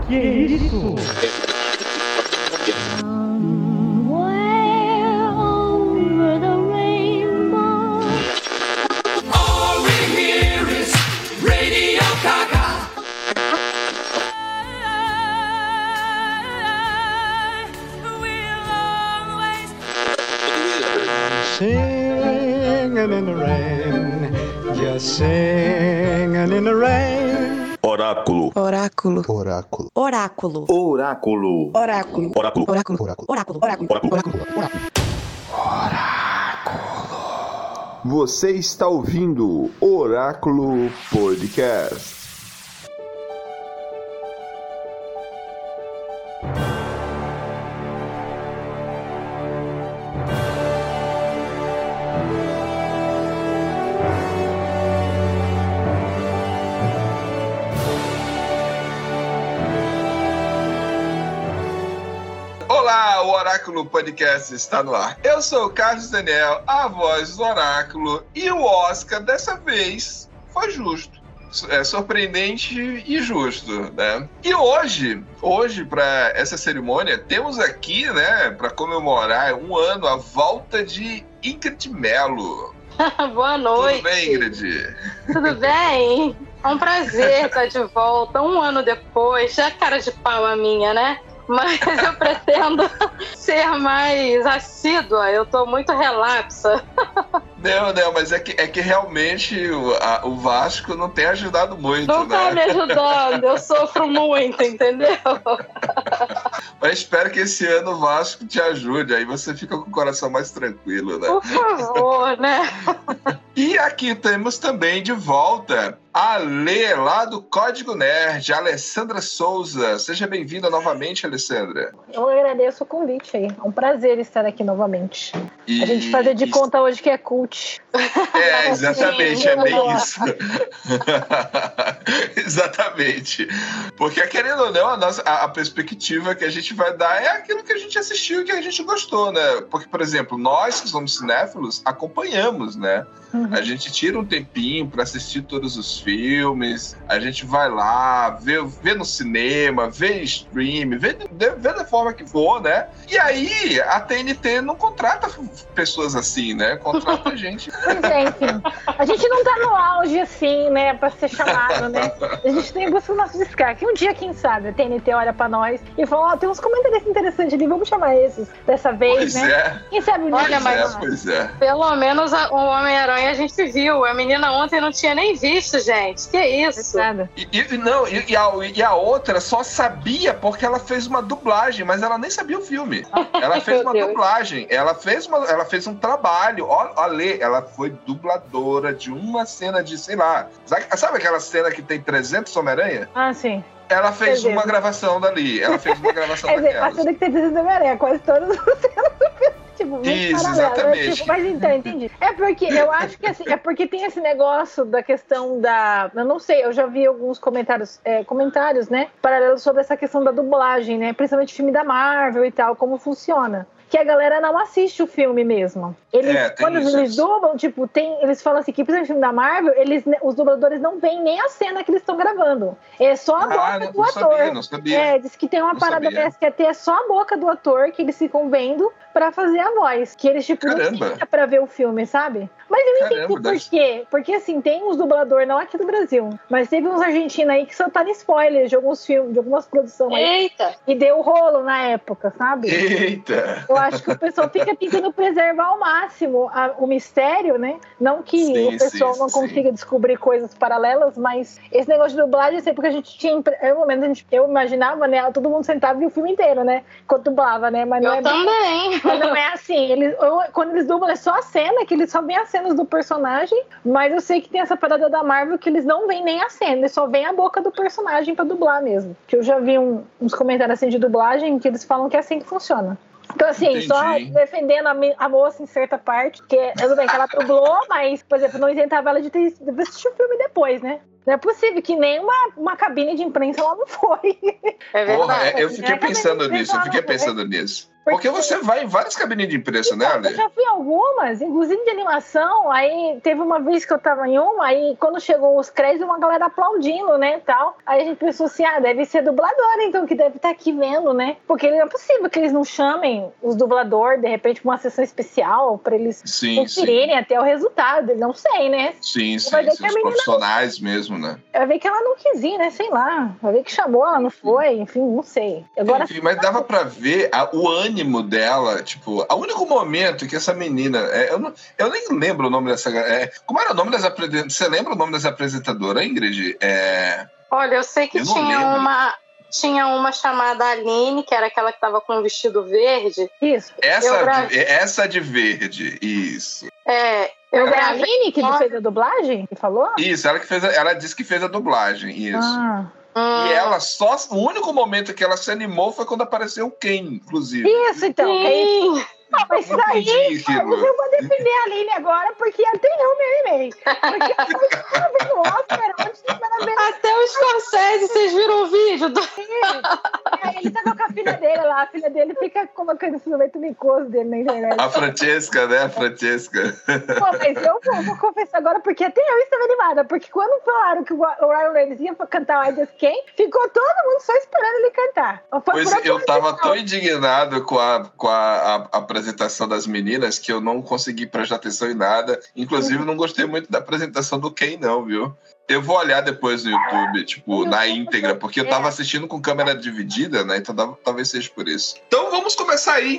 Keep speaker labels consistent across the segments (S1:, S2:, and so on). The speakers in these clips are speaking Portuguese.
S1: Que isso?
S2: Singing in the rain, just singing in the rain.
S3: Oráculo.
S4: Oráculo.
S5: Oráculo.
S4: Oráculo.
S3: Oráculo.
S4: Oráculo.
S3: Oráculo.
S4: Oráculo.
S5: Oráculo.
S4: Oráculo. Oráculo.
S5: Oráculo.
S6: Você está ouvindo Oráculo Podcast.
S7: Olá, o Oráculo Podcast está no ar. Eu sou o Carlos Daniel, a voz do Oráculo, e o Oscar dessa vez foi justo. É surpreendente e justo, né? E hoje para essa cerimônia, temos aqui, né, para comemorar um ano, a volta de Ingrid Mello.
S8: Boa noite.
S7: Tudo bem, Ingrid?
S8: Tudo bem? É um prazer estar de volta, um ano depois. Já cara de pau a minha, né? Mas eu pretendo ser mais assídua, eu tô muito relapsa.
S7: Não, mas é que realmente o Vasco não tem ajudado muito,
S8: não
S7: né?
S8: Não tá me ajudando, eu sofro muito, entendeu?
S7: Mas espero que esse ano o Vasco te ajude, aí você fica com o coração mais tranquilo, né?
S8: Por favor, né?
S7: E aqui temos também de volta a Lê, lá do Código Nerd, a Alessandra Souza. Seja bem-vinda novamente, Alessandra.
S9: Eu agradeço o convite aí. É um prazer estar aqui novamente. A gente fazer de conta hoje que é cult.
S7: É, exatamente,
S9: Sim,
S7: é bem isso. Exatamente. Porque, querendo ou não, a perspectiva que a gente vai dar é aquilo que a gente assistiu e que a gente gostou, né? Porque, por exemplo, nós que somos cinéfilos, acompanhamos, né? A gente tira um tempinho para assistir todos os filmes, a gente vai lá, vê no cinema, vê em stream, vê da forma que for, né? E aí, a TNT não contrata pessoas assim, né? Contrata a gente.
S9: Pois é, enfim. A gente não tá no auge assim, né? Pra ser chamado, né? A gente tem busca o nosso destaque. Um dia, quem sabe, a TNT olha pra nós e fala, ó, tem uns comentários interessantes ali, vamos chamar esses dessa vez,
S7: pois
S9: né?
S7: É.
S9: Quem sabe o
S8: Olha,
S9: mas
S7: pois é.
S8: Pelo menos o Homem-Aranha a gente viu. A menina ontem não tinha nem visto, gente. Que isso?
S7: E a outra só sabia porque ela fez uma dublagem, mas ela nem sabia o filme. Ela fez uma dublagem. Ela fez um trabalho. Olha, ela foi dubladora de uma cena de, sei lá. Sabe aquela cena que tem 300 Homem-Aranha?
S9: Ah, sim.
S7: Ela fez uma gravação dali. Ela fez uma gravação daquela.
S9: A cena que tem 300 Homem-Aranha, quase todas as cenas do filme. Tipo,
S7: isso,
S9: paralelo,
S7: exatamente.
S9: Tipo, mas então, entendi. É porque eu acho que assim, é porque tem esse negócio da questão da. Eu não sei, eu já vi alguns comentários, né? Paralelos sobre essa questão da dublagem, né? Principalmente filme da Marvel e tal, como funciona. Que a galera não assiste o filme mesmo. Quando eles dublam, tipo, eles falam assim que, principalmente no filme da Marvel, os dubladores não veem nem a cena que eles estão gravando. É só a boca do ator.
S7: Não sabia.
S9: Diz que tem uma parada dessa que é só a boca do ator que eles ficam vendo pra fazer a voz. Que eles, tipo, não sentam pra ver o filme, sabe? Mas eu entendi por quê. Porque, assim, tem uns dubladores, não aqui do Brasil, mas teve uns argentinos aí que soltaram spoilers de alguns filmes, de algumas produções aí.
S8: Eita!
S9: E deu rolo na época, sabe?
S7: Eita!
S9: Eu acho que o pessoal fica tentando preservar ao máximo o mistério, né? Não que o pessoal não consiga descobrir coisas paralelas, mas esse negócio de dublagem, sempre que a gente tinha... Eu imaginava, né? Todo mundo sentava e via o filme inteiro, né? Quando dublava, né? Mas não
S8: eu também!
S9: Mas não é assim. Quando eles dublam, é só a cena, que eles só veem as cenas do personagem, mas eu sei que tem essa parada da Marvel que eles não veem nem a cena, eles só veem a boca do personagem pra dublar mesmo. Que eu já vi uns comentários assim de dublagem que eles falam que é assim que funciona. Então, assim, entendi. Só defendendo a moça em certa parte, que tudo bem que ela dublou, mas, por exemplo, não isentava ela de assistir o filme depois, né? Não é possível que nem uma cabine de imprensa ela não foi.
S8: É verdade.
S7: Porra, eu fiquei pensando nisso. Porque você vai em várias cabines de imprensa, né, Ale?
S9: Eu já fui em algumas, inclusive de animação. Aí teve uma vez que eu tava em uma, aí quando chegou os créditos, uma galera aplaudindo, né, tal. Aí a gente pensou assim, deve ser dublador, então, que deve estar aqui vendo, né? Porque não é possível que eles não chamem os dubladores, de repente, pra uma sessão especial, pra eles conferirem até o resultado. Não sei, né?
S7: Sim, os profissionais mesmo, né?
S9: Vai ver que ela não quis ir, né? Sei lá. Vai ver que chamou, ela não foi, enfim, não sei. Agora,
S7: enfim, mas dava pra ver o ânimo dela, tipo, o único momento que essa menina, eu nem lembro o nome dessa, como era o nome das apresentadoras? Você lembra o nome das apresentadoras, Ingrid?
S8: Olha, eu sei que tinha uma chamada Aline, que era aquela que tava com um vestido verde.
S9: Isso.
S7: Essa de verde, isso.
S9: É a Aline que fez a dublagem? Que falou?
S7: Isso, ela disse que fez a dublagem, isso. E ela o único momento que ela se animou foi quando apareceu o Ken, inclusive.
S9: Isso, então. Mas isso aí, eu vou defender a Aline agora, porque até eu me animei. Porque eu vi no Oscar,
S8: até o Scorsese, vocês viram o vídeo?
S9: Ele tava com a filha dele lá, a filha dele fica colocando esse momento micoso dele na internet.
S7: A Francesca, né? A Francesca.
S9: Pô, mas eu vou confessar agora, porque até eu estava animada, porque quando falaram que o Ryan Reynolds ia cantar o I Just Came, ficou todo mundo só esperando ele cantar.
S7: Pois eu tava tão indignado com a apresentação das meninas que eu não consegui prestar atenção em nada. Inclusive, não gostei muito da apresentação do Ken, não, viu? Eu vou olhar depois no YouTube, tipo, na íntegra, porque eu tava assistindo com câmera dividida, né? Então talvez seja por isso. Então vamos começar aí,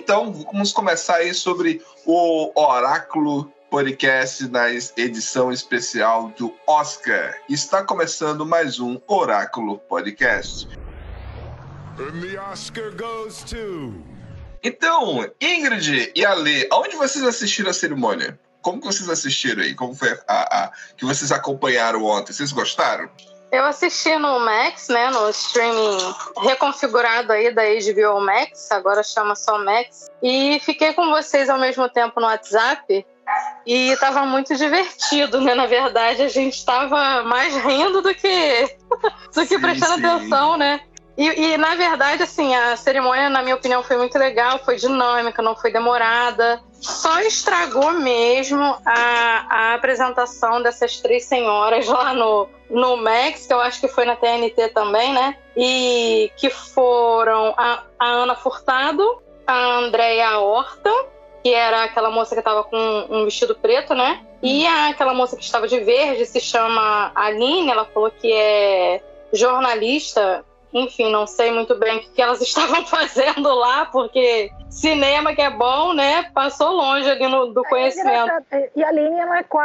S7: sobre o Oráculo Podcast na edição especial do Oscar. Está começando mais um Oráculo Podcast.
S1: And the Oscar goes to...
S7: Então, Ingrid e Ale, aonde vocês assistiram a cerimônia? Como que vocês assistiram aí? Como foi que vocês acompanharam ontem? Vocês gostaram?
S8: Eu assisti no Max, né? No streaming reconfigurado aí da HBO Max, agora chama só Max. E fiquei com vocês ao mesmo tempo no WhatsApp. E estava muito divertido, né? Na verdade, a gente estava mais rindo do que prestando atenção, né? E, na verdade, assim, a cerimônia, na minha opinião, foi muito legal, foi dinâmica, não foi demorada. Só estragou mesmo a apresentação dessas 3 senhoras lá no Max, que eu acho que foi na TNT também, né? E que foram a Ana Furtado, a Andréia Horta, que era aquela moça que estava com um vestido preto, né? E aquela moça que estava de verde se chama Aline, ela falou que é jornalista. Enfim, não sei muito bem o que elas estavam fazendo lá, porque cinema que é bom, né, passou longe ali do conhecimento.
S9: E a Aline,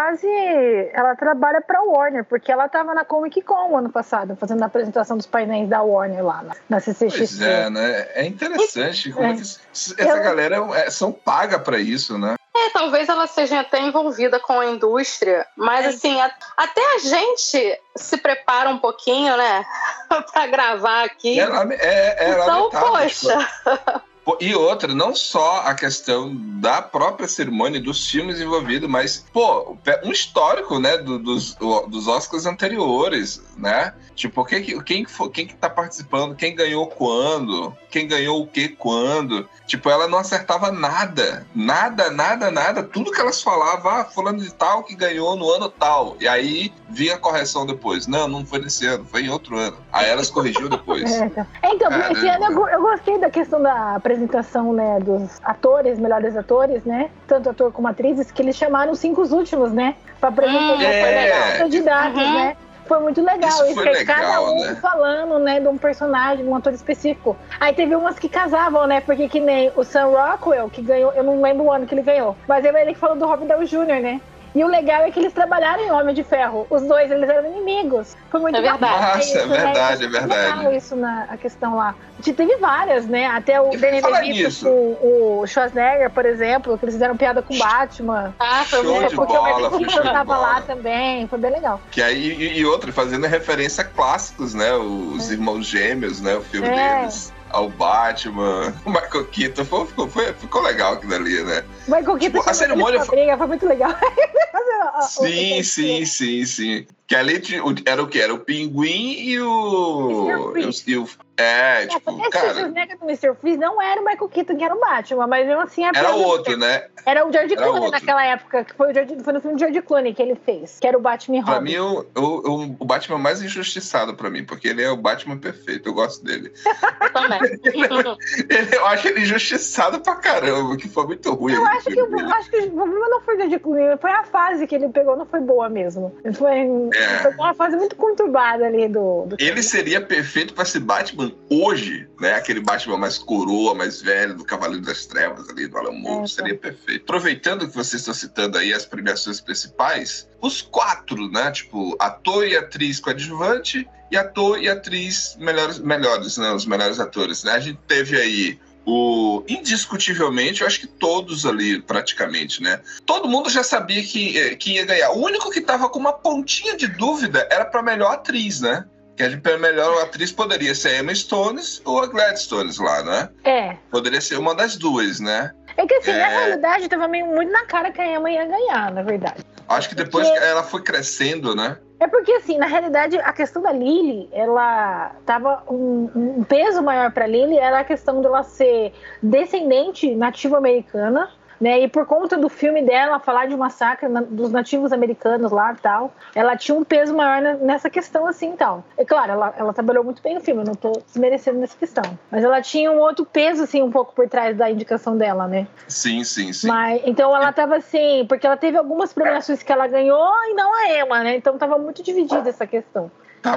S9: ela trabalha pra Warner, porque ela estava na Comic Con ano passado, fazendo a apresentação dos painéis da Warner lá na CCXP.
S7: Pois é, né? É interessante como essa galera são paga pra isso, né?
S8: Talvez ela seja até envolvida com a indústria, mas assim, até a gente se prepara um pouquinho, né, pra gravar aqui. Então, poxa...
S7: E outra, não só a questão da própria cerimônia e dos filmes envolvidos, mas, um histórico, né, dos Oscars anteriores, né? Tipo, quem que tá participando, quem ganhou quando, quem ganhou o que quando. Tipo, ela não acertava nada. Nada. Tudo que elas falavam, fulano de tal que ganhou no ano tal. E aí vinha a correção depois. Não foi nesse ano, foi em outro ano. Aí elas corrigiu depois.
S9: Então, esse ano eu gostei da questão da apresentação, né, dos atores, melhores atores, né? Tanto ator como atrizes, que eles chamaram os 5 últimos, né? Pra apresentar os candidatos, né? Foi muito legal.
S7: Isso foi legal,
S9: cada um, né, falando, né, de um personagem, de um ator específico. Aí teve umas que casavam, né? Porque que nem o Sam Rockwell, que ganhou, eu não lembro o ano que ele ganhou, mas ele que falou do Robert Downey Jr., né? E o legal é que eles trabalharam em Homem de Ferro. Os dois, eles eram inimigos. Foi muito
S8: verdade.
S7: Nossa, é verdade, é verdade.
S9: Legal isso a questão lá. Teve várias, né? Até o Danny DeVito com o Schwarzenegger, por exemplo, que eles fizeram piada com o Batman.
S8: Foi muito
S7: de bola,
S9: porque o tava lá também. Foi bem legal.
S7: Que aí, e outro, fazendo referência a clássicos, né? Os Irmãos Gêmeos, né? O filme deles. Ao Batman, o Michael Keaton, ficou legal aquilo ali, né?
S9: O Michael Keaton,
S7: a cerimônia
S9: foi muito legal.
S7: Sim. Que ali era o quê? Era o Pinguim e o... tipo, cara...
S9: O Nega do Mr. Freeze não era o Michael Keaton, que era o Batman, mas mesmo assim...
S7: Era outro, né?
S9: Era o George Clooney naquela época, que foi no filme de George Clooney que ele fez, que era o Batman e Robin.
S7: Pra mim, o Batman mais injustiçado pra mim, porque ele é o Batman perfeito, eu gosto dele.
S8: Eu também.
S7: Eu acho ele injustiçado pra caramba, que foi muito ruim.
S9: Eu acho que o problema não foi o George Clooney, foi a fase que ele pegou, não foi boa mesmo. Foi uma fase muito conturbada ali do
S7: ele seria perfeito pra ser Batman hoje, né? Aquele Batman mais coroa, mais velho, do Cavaleiro das Trevas ali, do Alan Moore, seria perfeito. Aproveitando que vocês estão citando aí as premiações principais, os 4, né? Tipo, ator e atriz coadjuvante e ator e atriz melhores, né? Os melhores atores, né? A gente teve aí indiscutivelmente, eu acho que todos ali, praticamente, né? Todo mundo já sabia que ia ganhar. O único que tava com uma pontinha de dúvida era pra melhor atriz, né? Que a melhor atriz poderia ser a Emma Stone ou a Gladstone lá, né? Poderia ser uma das duas, né?
S9: É que assim, na realidade, tava muito na cara que a Emma ia ganhar, na verdade.
S7: Acho que depois que ela foi crescendo, né?
S9: É porque, assim, na realidade, a questão da Lily, ela tava um peso maior pra Lily, era a questão dela ser descendente nativa-americana, né? E por conta do filme dela falar de um massacre dos nativos americanos lá e tal, ela tinha um peso maior nessa questão assim e tal. É claro, ela trabalhou muito bem no filme, eu não tô desmerecendo nessa questão. Mas ela tinha um outro peso, assim, um pouco por trás da indicação dela, né?
S7: Sim.
S9: Mas, então ela tava assim, porque ela teve algumas premiações que ela ganhou e não a Emma, né? Então tava muito dividida essa questão.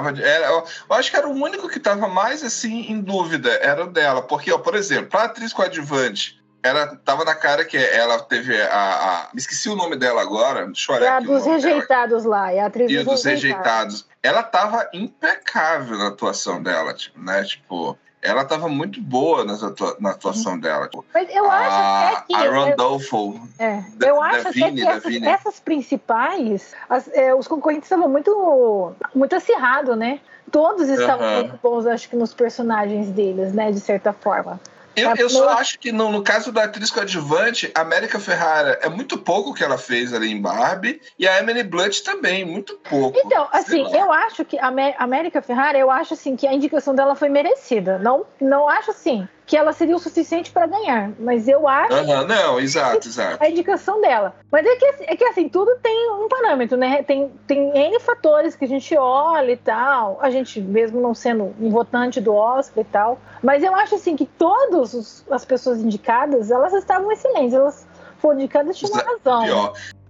S7: Eu acho que era o único que tava mais, assim, em dúvida, era o dela. Porque, ó, por exemplo, pra atriz coadjuvante, ela tava na cara que ela teve me esqueci o nome dela agora. Deixa eu olhar
S9: é a
S7: aqui
S9: dos rejeitados lá. É a atriz
S7: dos rejeitados. Ela tava impecável na atuação dela, tipo, né? Tipo, ela tava muito boa na atuação dela. Tipo,
S9: mas eu acho até que...
S7: A Randolph.
S9: Eu acho até que essas principais, os concorrentes estavam muito, muito acirrados, né? Todos estavam muito bons, acho que, nos personagens deles, né? De certa forma.
S7: Eu só acho que no caso da atriz coadjuvante, a América Ferrara é muito pouco o que ela fez ali em Barbie, e a Emily Blunt também, muito pouco.
S9: Então, assim, eu acho que a América Ferrara, eu acho assim que a indicação dela foi merecida. Não acho assim que ela seria o suficiente para ganhar, mas eu acho
S7: não, exato.
S9: A indicação dela. Mas é que assim, tudo tem um parâmetro, né? Tem N fatores que a gente olha e tal, a gente mesmo não sendo um votante do Oscar e tal, mas eu acho assim que todas as pessoas indicadas, elas estavam excelentes, elas foram indicadas de uma razão.
S7: Pior.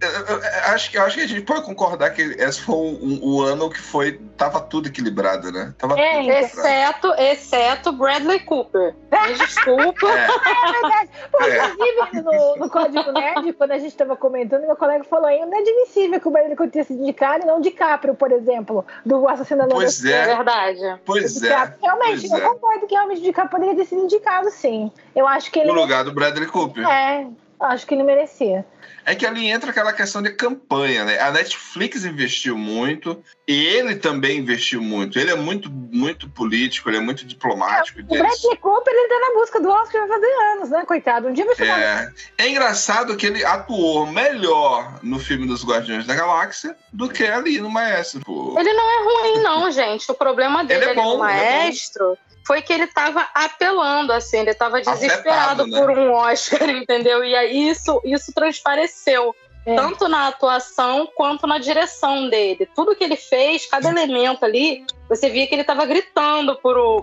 S7: Eu acho que a gente pode concordar que esse foi o ano que tava tudo equilibrado, né? Tava tudo
S8: equilibrado. Exceto Bradley Cooper. Me desculpa.
S9: É verdade. Pô, inclusive, no Código Nerd, quando a gente tava comentando, meu colega falou aí, não é admissível que o Bradley Cooper tenha sido indicado e não o DiCaprio, por exemplo, do Assassino da
S7: Pois é.
S8: É verdade.
S7: Pois é.
S9: Realmente, eu concordo que realmente o DiCaprio poderia ter sido indicado, sim. Eu acho que ele...
S7: No lugar do Bradley Cooper.
S9: Acho que ele merecia.
S7: É que ali entra aquela questão de campanha, né? A Netflix investiu muito, e ele também investiu muito. Ele é muito, muito político, ele é muito diplomático.
S9: O Bradley Cooper, ele tá na busca do Oscar vai fazer anos, né, coitado? Um dia vai chegar.
S7: É engraçado que ele atuou melhor no filme dos Guardiões da Galáxia do que ali no Maestro. Pô.
S8: Ele não é ruim, não, gente. O problema dele ali no Maestro... foi que ele tava apelando, assim, ele tava desesperado
S7: afetado, né?
S8: por um Oscar, entendeu? E aí isso transpareceu, tanto na atuação quanto na direção dele. Tudo que ele fez, cada elemento ali, você via que ele tava gritando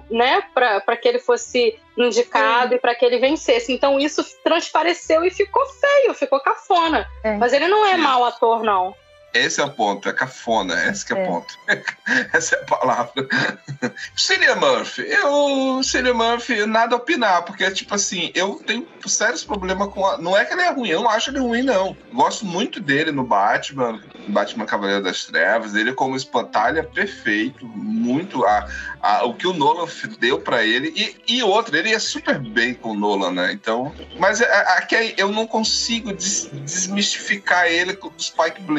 S8: pra que ele fosse indicado e pra que ele vencesse. Então isso transpareceu e ficou feio, ficou cafona. Mas ele não é mau ator, não.
S7: Esse é o ponto, é cafona, esse que é o ponto. Essa é a palavra. Cillian Murphy, nada a opinar, porque, tipo assim, eu tenho sérios problemas com não é que ele é ruim, eu não acho ele ruim, não. Gosto muito dele no Batman Cavaleiro das Trevas, ele como espantalho é perfeito, muito o que o Nolan deu pra ele, e outro, ele é super bem com o Nolan, né? Então, mas aqui eu não consigo desmistificar ele com o Spike Blinder, sabe?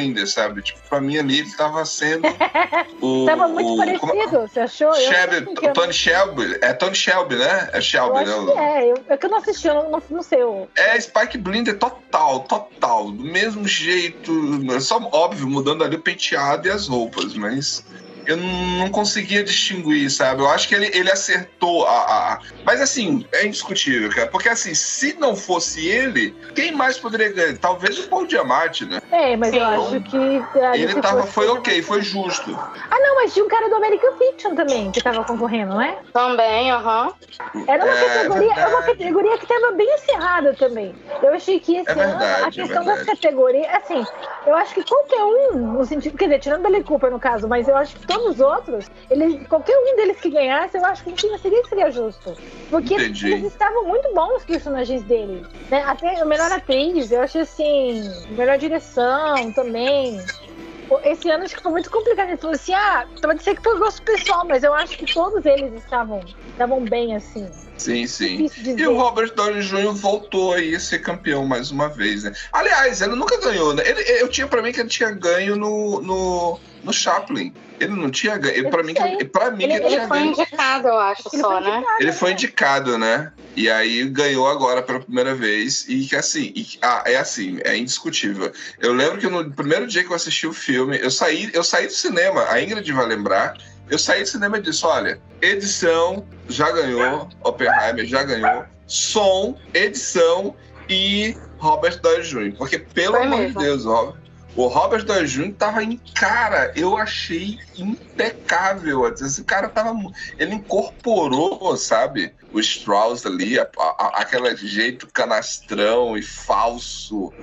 S7: sabe? Tipo, pra mim ali ele tava sendo
S9: Tava muito parecido, você achou?
S7: Tony Shelby. É Tony Shelby, né? É Shelby,
S9: eu
S7: né?
S9: É que eu não assisti, eu não sei.
S7: É Spike Blinder total. Do mesmo jeito. Só, óbvio, mudando ali o penteado e as roupas, mas eu não conseguia distinguir, sabe? Eu acho que ele acertou Mas assim, é indiscutível, cara. Porque assim, se não fosse ele, quem mais poderia ganhar? Talvez o Paul Giamatti, né?
S9: Mas eu acho que...
S7: Ele foi ok, foi justo.
S9: Não, mas tinha um cara do American Fiction também, que tava concorrendo, né?
S8: Também,
S9: Era uma categoria que tava bem acirrada também. Eu achei que esse ano, a questão das categorias... Assim, eu acho que qualquer um, no sentido... Quer dizer, tirando o Bradley Cooper, no caso, mas eu acho que todos os outros, qualquer um deles que ganhasse, eu acho que seria justo. Porque eles estavam muito bons, os personagens deles. Né? Até a melhor atriz, eu achei assim, melhor direção também. Esse ano acho que foi muito complicado. Ele falou assim, pode ser que foi gosto pessoal, mas eu acho que todos eles estavam bem, assim.
S7: Sim. E o Robert Downey Jr. voltou aí a ser campeão mais uma vez, né? Aliás, ele nunca ganhou, né? Eu tinha pra mim que ele tinha ganho no Chaplin. Ele não tinha ganho. Pra mim ele tinha
S8: foi indicado, eu acho, né?
S7: Ele foi indicado, né? E aí ganhou agora pela primeira vez. E que assim, é indiscutível. Eu lembro que no primeiro dia que eu assisti o filme, eu saí do cinema, a Ingrid vai lembrar. Eu saí do cinema e disse, olha, edição já ganhou, Oppenheimer já ganhou, som, edição e Robert Downey Jr. Porque, pelo amor de Deus, o Robert Downey Jr. tava eu achei impecável. Esse cara ele incorporou, sabe? O Strauss ali, aquele jeito canastrão e falso.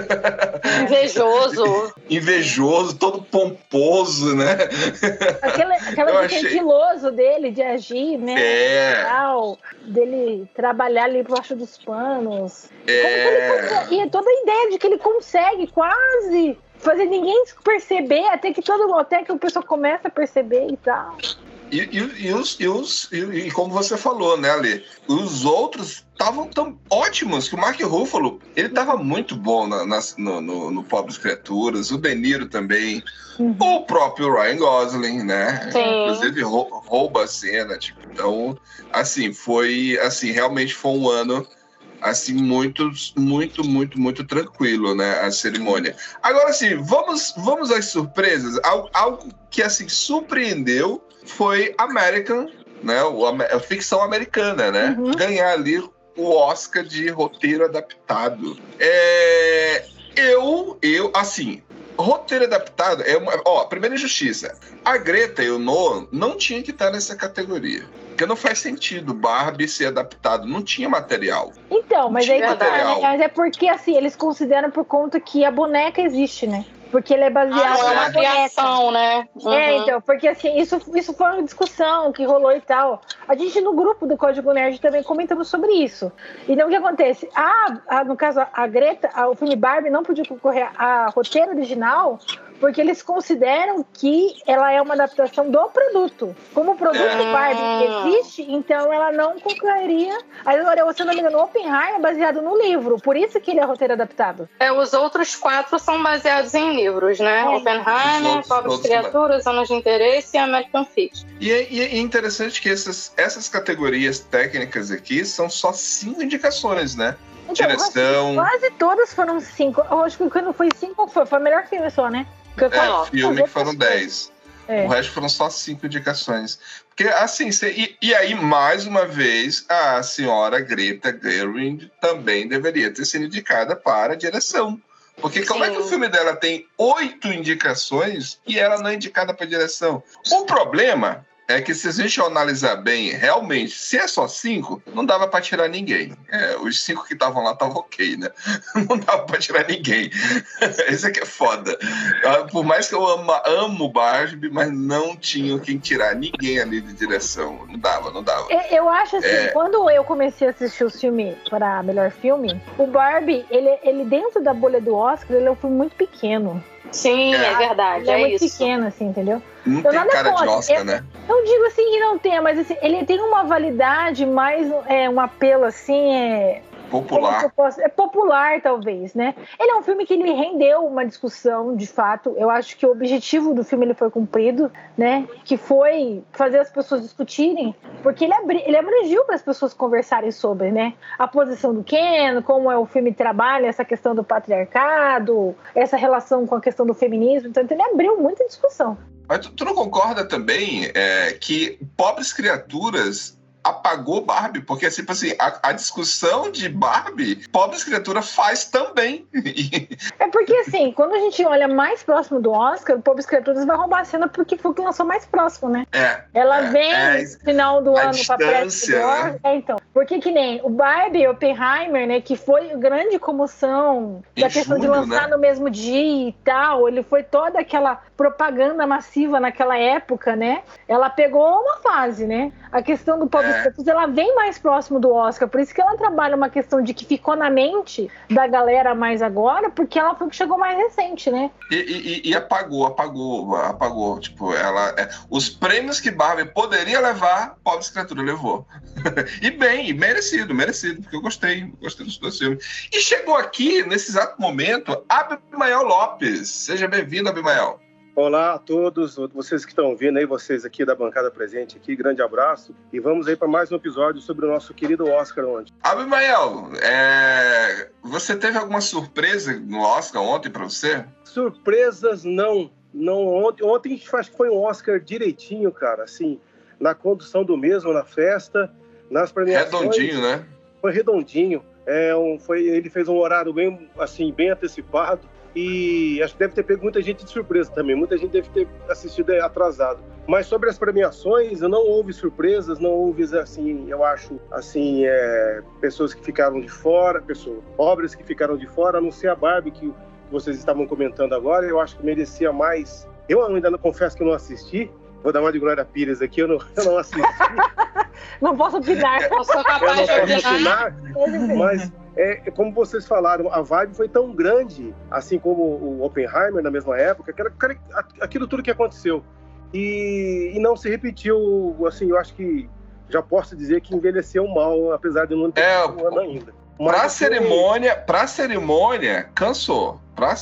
S7: Invejoso, todo pomposo, né?
S9: Aquele sigiloso dele de agir, né? Dele trabalhar ali por baixo dos panos. E toda a ideia de que ele consegue quase fazer ninguém perceber, até que o pessoal começa a perceber e tal.
S7: E como você falou, né, Ale? Os outros estavam tão ótimos que o Mark Ruffalo, ele estava muito bom no Pobres Criaturas, o De Niro também, o próprio Ryan Gosling, né?
S8: Sim.
S7: Inclusive rouba a cena, tipo, então, assim, realmente foi um ano assim, muito tranquilo, né, a cerimônia. Agora, assim, vamos às surpresas. Algo que, assim, surpreendeu foi American, né, a ficção americana, né, ganhar ali o Oscar de roteiro adaptado. Assim, roteiro adaptado é uma... primeira injustiça. A Greta e o Noah não tinham que estar nessa categoria. Porque não faz sentido Barbie ser adaptado. Não tinha material.
S9: Então, mas aí mas é porque, assim, eles consideram por conta que a boneca existe, né? Porque ele é baseado
S8: na criação, né?
S9: Então, porque assim, isso foi uma discussão que rolou e tal. A gente no grupo do Código Nerd também comentamos sobre isso. Então o que acontece? No caso, a Greta, o filme Barbie não podia concorrer a roteiro original porque eles consideram que ela é uma adaptação do produto. Como o produto Barbie existe, então ela não concorreria. Agora, se não me engano, o Oppenheimer é baseado no livro, por isso que ele é roteiro adaptado.
S8: Os outros 4 são baseados em livros, né? Oppenheimer, Pobres Criaturas, Zonas de Interesse e American Fiction.
S7: E é interessante que essas categorias técnicas aqui são só 5 indicações, né?
S9: Então,
S7: direção...
S9: Quase todas foram 5. Eu acho que quando foi 5 foi o melhor filme só, né?
S7: Filme que foram 10. O resto foram só 5 indicações. Porque, assim, e aí, mais uma vez, a senhora Greta Gerwig também deveria ter sido indicada para a direção. Porque como é que o filme dela tem 8 indicações e ela não é indicada para a direção? O problema é que se a gente analisar bem, realmente, se é só 5, não dava pra tirar ninguém. Os 5 que estavam lá estavam ok, né? Não dava pra tirar ninguém. Esse aqui é foda. Por mais que eu amo Barbie, mas não tinha quem tirar ninguém ali de direção. Não dava.
S9: Eu acho assim, quando eu comecei a assistir o filme para melhor filme, o Barbie, ele dentro da bolha do Oscar, ele é um filme muito pequeno.
S8: Sim, é verdade,
S9: ele é muito pequeno, assim, entendeu?
S7: Não tem cara de Oscar, né?
S9: Não digo assim que não tenha, mas assim, ele tem uma validade, mais um apelo, assim,
S7: Popular.
S9: É popular, talvez, né? Ele é um filme que ele rendeu uma discussão, de fato. Eu acho que o objetivo do filme ele foi cumprido, né? Que foi fazer as pessoas discutirem, porque ele abrangiu para as pessoas conversarem sobre, né? A posição do Ken, como o filme trabalha essa questão do patriarcado, essa relação com a questão do feminismo. Então, ele abriu muita discussão.
S7: Mas tu não concorda também que Pobres Criaturas apagou Barbie? Porque, tipo assim, a discussão de Barbie, Pobres Criaturas faz também.
S9: É porque, assim, quando a gente olha mais próximo do Oscar, Pobres Criaturas vai roubar a cena porque foi o que lançou mais próximo, né? Ela vem no final do ano pra
S7: distância, né?
S9: Então, porque que nem o Barbie Oppenheimer, né, que foi grande comoção da questão de lançar no mesmo dia e tal, ele foi toda aquela propaganda massiva naquela época, né? Ela pegou uma fase, né? A questão do Pobres Criaturas, ela vem mais próximo do Oscar, por isso que ela trabalha uma questão de que ficou na mente da galera mais agora, porque ela foi que chegou mais recente, né?
S7: E apagou. Tipo, os prêmios que Barbie poderia levar, Pobres Criaturas levou. E bem, merecido, porque eu gostei dos dois filmes. E chegou aqui, nesse exato momento, Abimael Lopes. Seja bem-vindo, Abimael.
S3: Olá a todos, vocês que estão ouvindo aí, vocês aqui da bancada presente aqui, grande abraço. E vamos aí para mais um episódio sobre o nosso querido Oscar ontem.
S7: Abimael, você teve alguma surpresa no Oscar ontem para você?
S3: Surpresas não. Ontem acho que foi um Oscar direitinho, cara, assim, na condução do mesmo, na festa, nas premiações.
S7: Redondinho, né?
S3: Foi redondinho. Ele fez um horário bem antecipado. E acho que deve ter pego muita gente de surpresa também. Muita gente deve ter assistido atrasado. Mas sobre as premiações, não houve surpresas, não houve, assim, eu acho, assim, pessoas que ficaram de fora, obras que ficaram de fora, a não ser a Barbie que vocês estavam comentando agora. Eu acho que merecia mais. Eu ainda não confesso que eu não assisti. Vou dar uma de Glória Pires aqui, eu não assisti.
S9: Não posso opinar.
S8: Eu sou capaz de opinar.
S3: Mas... como vocês falaram, a vibe foi tão grande, assim como o Oppenheimer na mesma época, aquilo tudo que aconteceu. E não se repetiu, assim, eu acho que já posso dizer que envelheceu mal, apesar de não ter um ano ainda.
S7: Pra cerimônia, cansou.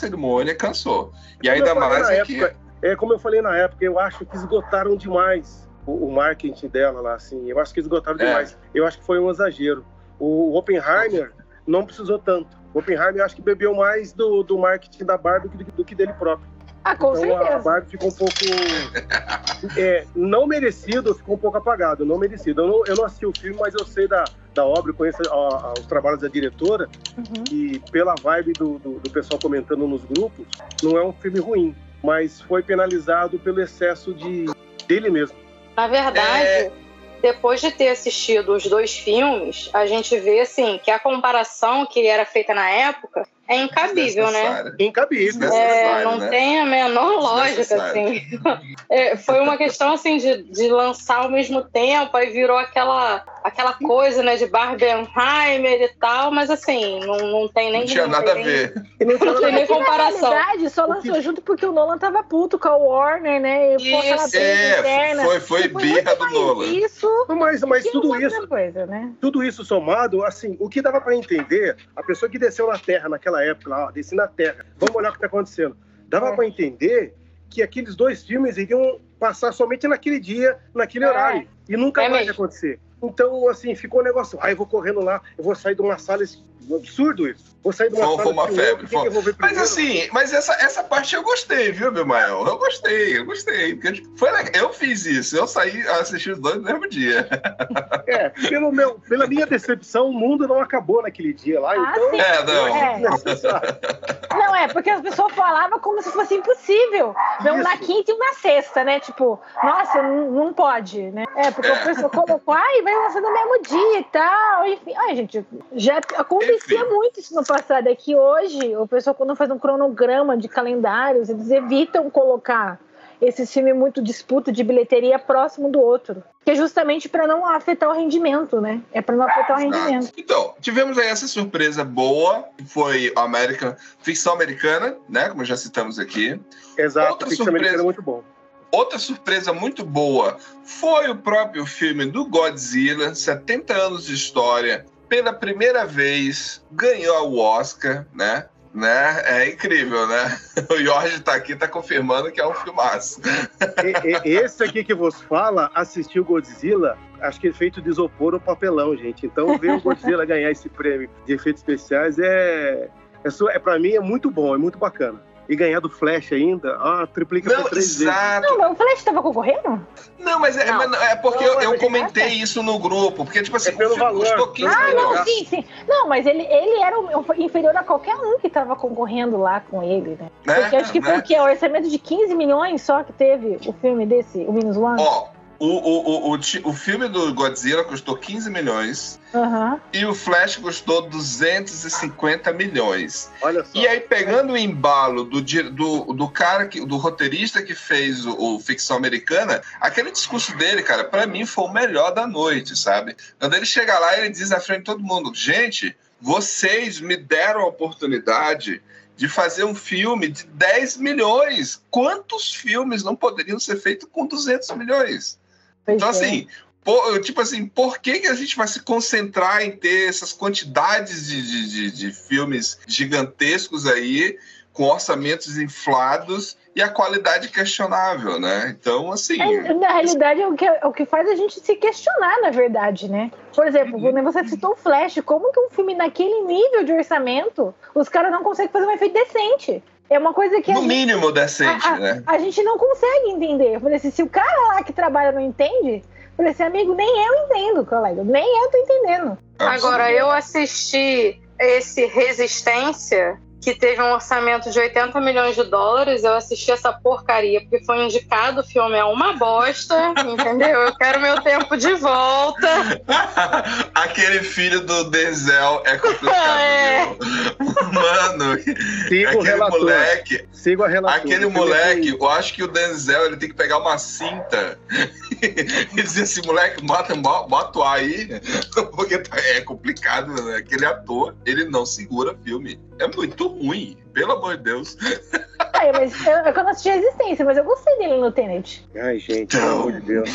S7: E ainda mais
S3: como eu falei na época, eu acho que esgotaram demais o marketing dela lá, assim. Eu acho que esgotaram demais. Eu acho que foi um exagero. O Oppenheimer não precisou tanto. O Oppenheimer, eu acho que bebeu mais do marketing da Barbie do que dele próprio.
S9: Com certeza.
S3: A Barbie ficou um pouco... não merecido, ficou um pouco apagado. Não merecido. Eu não assisti o filme, mas eu sei da obra, eu conheço os trabalhos da diretora, e pela vibe do pessoal comentando nos grupos, não é um filme ruim, mas foi penalizado pelo excesso dele mesmo.
S8: Na verdade... Depois de ter assistido os dois filmes, a gente vê, assim, que a comparação que era feita na época é incabível, né?
S3: Incabível.
S8: Não tem a menor lógica, assim. Foi uma questão, assim, de lançar ao mesmo tempo, aí virou aquela coisa, né, de Barbenheimer e tal, mas, assim, não tem nem...
S7: Não tinha nada a ver.
S8: Não tem nem comparação.
S9: Na verdade, só lançou junto porque o Nolan tava puto com a Warner, né?
S7: Foi birra do Nolan.
S3: Mas tudo isso...
S9: Coisa, né?
S3: Tudo isso somado, assim, o que dava para entender, a pessoa que desceu na Terra naquela época, desci na Terra, vamos olhar o que está acontecendo. Dava para entender que aqueles dois filmes iriam passar somente naquele dia, naquele horário, e nunca mais ia acontecer. Então, assim, ficou um negócio, eu vou correndo lá, eu vou sair de uma sala, absurdo isso. Vou sair de uma sala...
S7: Foi uma febre. Mas assim, essa parte eu gostei, viu, Abimael? Eu gostei. Porque foi legal. Eu fiz isso, eu saí assistindo os dois no mesmo dia.
S3: Pela minha decepção, o mundo não acabou naquele dia lá,
S9: porque as pessoas falavam como se fosse impossível. Na quinta e na sexta, né? Tipo, nossa, não pode, né? Porque o pessoal colocou, vai lançar no mesmo dia e tal, enfim. Gente, já acontecia muito isso no passado, é que hoje o pessoal, quando faz um cronograma de calendários, eles evitam colocar esse filme muito disputa de bilheteria próximo do outro, que é justamente para não afetar o rendimento, né? É para não afetar o rendimento.
S7: Então, tivemos aí essa surpresa boa, que foi a ficção americana, né? Como já citamos aqui.
S3: Exato, ficção americana é muito bom.
S7: Outra surpresa muito boa foi o próprio filme do Godzilla, 70 anos de história, pela primeira vez, ganhou o Oscar, né? É incrível, né? O Jorge tá aqui, tá confirmando que é um filmaço.
S3: Esse aqui que vos fala, assistiu Godzilla, acho que é feito de isopor ou papelão, gente. Então ver o Godzilla ganhar esse prêmio de efeitos especiais pra mim é muito bom, é muito bacana. E ganhar do Flash ainda, triplica por 3 vezes.
S9: Não, mas o Flash tava concorrendo?
S7: Não, mas é porque eu comentei isso no grupo, porque tipo assim,
S3: é pelo valor.
S7: Custou 15 milhões.
S9: Não, sim. Não, mas ele era inferior a qualquer um que tava concorrendo lá com ele, né? Porque acho que foi o quê? O orçamento de 15 milhões só que teve o filme desse, o Minus One?
S7: O filme do Godzilla custou 15 milhões e o Flash custou 250 milhões.
S3: Olha só.
S7: E aí, pegando o embalo do cara, do roteirista que fez o Ficção Americana, aquele discurso dele, cara, pra mim foi o melhor da noite, sabe? Quando ele chega lá, ele diz na frente de todo mundo: gente, vocês me deram a oportunidade de fazer um filme de 10 milhões. Quantos filmes não poderiam ser feitos com 200 milhões? Então, assim, por que a gente vai se concentrar em ter essas quantidades de filmes gigantescos aí, com orçamentos inflados e a qualidade questionável, né? Então, assim...
S9: Na realidade, é o que faz a gente se questionar, na verdade, né? Por exemplo, quando você citou o Flash, como que um filme naquele nível de orçamento, os caras não conseguem fazer um efeito decente? É uma coisa que...
S7: No mínimo decente, né?
S9: A gente não consegue entender. Eu falei assim, se o cara lá que trabalha não entende, eu falei assim, amigo, nem eu entendo, colega. Nem eu tô entendendo.
S8: Agora, eu assisti esse Resistência, que teve um orçamento de 80 milhões de dólares, eu assisti essa porcaria, porque foi indicado, o filme é uma bosta, entendeu? Eu quero meu tempo de volta.
S7: Aquele filho do Denzel é complicado. Mano,
S3: Sigo a relatora.
S7: Aquele moleque, eu acho que o Denzel, ele tem que pegar uma cinta e dizer assim, moleque, bota aí, porque é complicado, né? Aquele ator, ele não segura filme. É muito ruim, pelo amor de Deus.
S9: Mas eu não assisti a Resistência, mas eu gostei dele no Tenet.
S3: Ai, gente, pelo amor de Deus.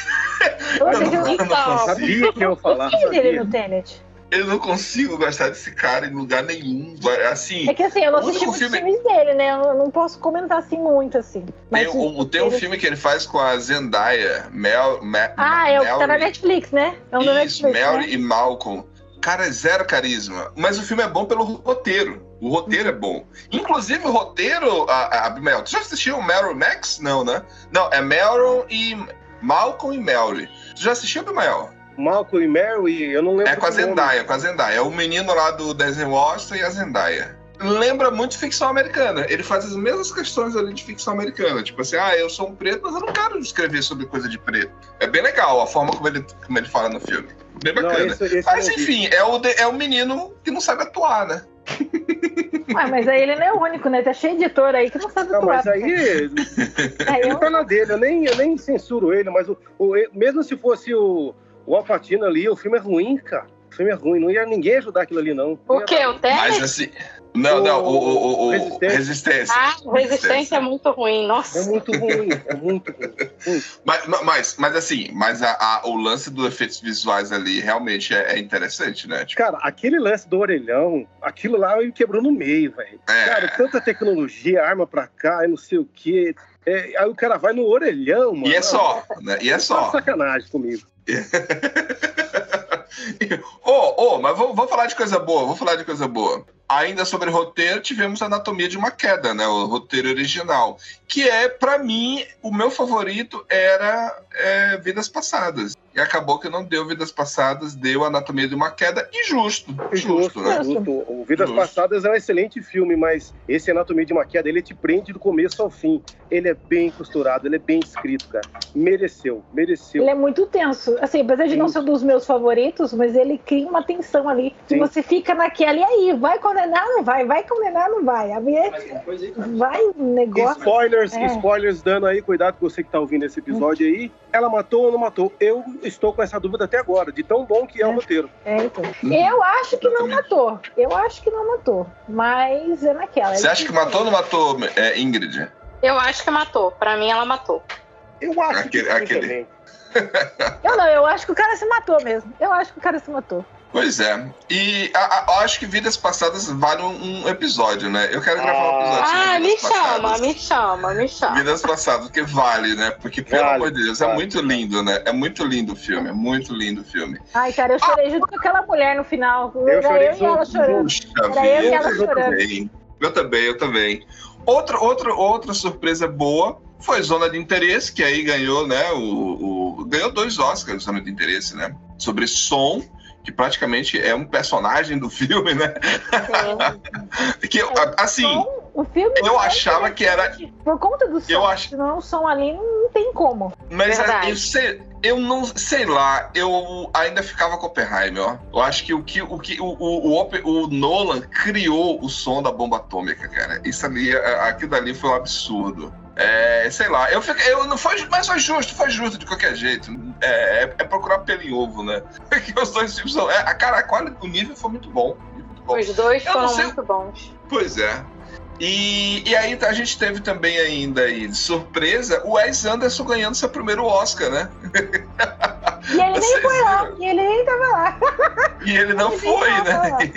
S9: Eu
S3: sabia que eu ia falar.
S9: Gostei dele no Tenet.
S7: Eu não consigo gostar desse cara em lugar nenhum. Assim,
S9: é que assim, eu não assisti muitos filmes dele, né? Eu não posso comentar assim muito, assim. Mas
S7: tem um filme que ele faz com a Zendaya, é o
S9: que tá na Netflix, né? É um da Netflix,
S7: Mary,
S9: né?
S7: E Malcolm. Cara, é zero carisma. Mas o filme é bom pelo roteiro. O roteiro é bom. Inclusive, o roteiro... Abimael, tu já assistiu o Meryl Max? Não, né? Não, é Meryl e... Malcolm e Mary. Tu já assistiu, Abimael?
S3: Malcolm e Mary, eu não lembro.
S7: É com a Zendaya, É o menino lá do Denzel Washington e a Zendaya. Lembra muito ficção americana. Ele faz as mesmas questões ali de ficção americana. Tipo assim, eu sou um preto, mas eu não quero escrever sobre coisa de preto. É bem legal a forma como ele fala no filme. Bem bacana.
S3: Não,
S7: mas enfim, é o menino que não sabe atuar, né?
S9: Mas aí ele não é o único, né? Tá cheio de ator aí que não sabe atuar.
S3: Mas aí ele tá na dele. Eu nem censuro ele, mas mesmo se fosse o Al Pacino ali, o filme é ruim, cara. O filme é ruim, não ia ninguém ajudar aquilo ali, não.
S8: O quê? O Tenet?
S7: Mas assim... Não, o Resistência.
S8: O Resistência é muito ruim, nossa.
S3: É muito ruim.
S7: Mas assim, o lance dos efeitos visuais ali realmente é interessante, né? Tipo...
S3: Cara, aquele lance do orelhão, aquilo lá ele quebrou no meio, velho. Cara, tanta tecnologia, arma pra cá e não sei o quê. Aí o cara vai no orelhão, mano.
S7: E é só, né? E é só.
S3: Sacanagem comigo.
S7: Mas vamos falar de coisa boa. Ainda sobre roteiro, tivemos Anatomia de uma Queda, né? O roteiro original. Que pra mim, o meu favorito era Vidas Passadas. E acabou que não deu Vidas Passadas, deu Anatomia de uma Queda e justo, né?
S3: Justo. O Vidas Passadas é um excelente filme, mas esse Anatomia de uma Queda, ele te prende do começo ao fim. Ele é bem costurado, ele é bem escrito, cara. Mereceu.
S9: Ele é muito tenso. Assim, apesar de não ser um dos meus favoritos, mas ele cria uma tensão ali. Que você fica naquela, e aí? Vai condenar, não vai? Vai condenar, não vai? Vai um negócio...
S3: Spoilers dando aí, cuidado com você que tá ouvindo esse episódio aí. Ela matou ou não matou? Eu estou com essa dúvida até agora, de tão bom que é o roteiro.
S9: Então. Eu acho que não matou. Mas é naquela.
S7: Você acha que matou ou não matou, Ingrid?
S8: Eu acho que matou. Pra mim, ela matou.
S3: Eu acho que também.
S9: Eu acho que o cara se matou mesmo.
S7: Pois é. E eu acho que Vidas Passadas vale um episódio, né? Eu quero gravar um episódio sobre Vidas Passadas.
S8: Me chama.
S7: Vidas Passadas, porque vale, né? Porque, pelo amor de Deus, é muito lindo, né? É muito lindo o filme, é muito lindo o filme.
S9: Ai, cara, eu chorei junto com aquela mulher no final.
S3: Eu chorei
S9: e ela chorando.
S7: Puxa
S9: Era eu e ela
S7: vida,
S9: chorando.
S7: eu também. Outra surpresa boa foi Zona de Interesse, que aí ganhou, né? Ganhou 2 Oscars, Zona de Interesse, né? Sobre som, que praticamente é um personagem do filme, né? Que, assim,
S9: o filme
S7: eu achava que era...
S9: Por conta do som, senão o som ali não tem como.
S7: Mas eu não sei lá, eu ainda ficava com Oppenheimer, ó. Eu acho que o Nolan criou o som da bomba atômica, cara. Aquilo ali foi um absurdo. Sei lá, mas foi justo de qualquer jeito. É procurar pelo em ovo, né? Porque os 2 filmes são. O nível foi muito bom.
S8: Os 2 foram muito bons.
S7: Pois é. E aí a gente teve também ainda aí, de surpresa, o Wes Anderson ganhando seu primeiro Oscar, né?
S9: E ele nem foi lá, e ele nem tava lá.
S7: E ele não foi, né?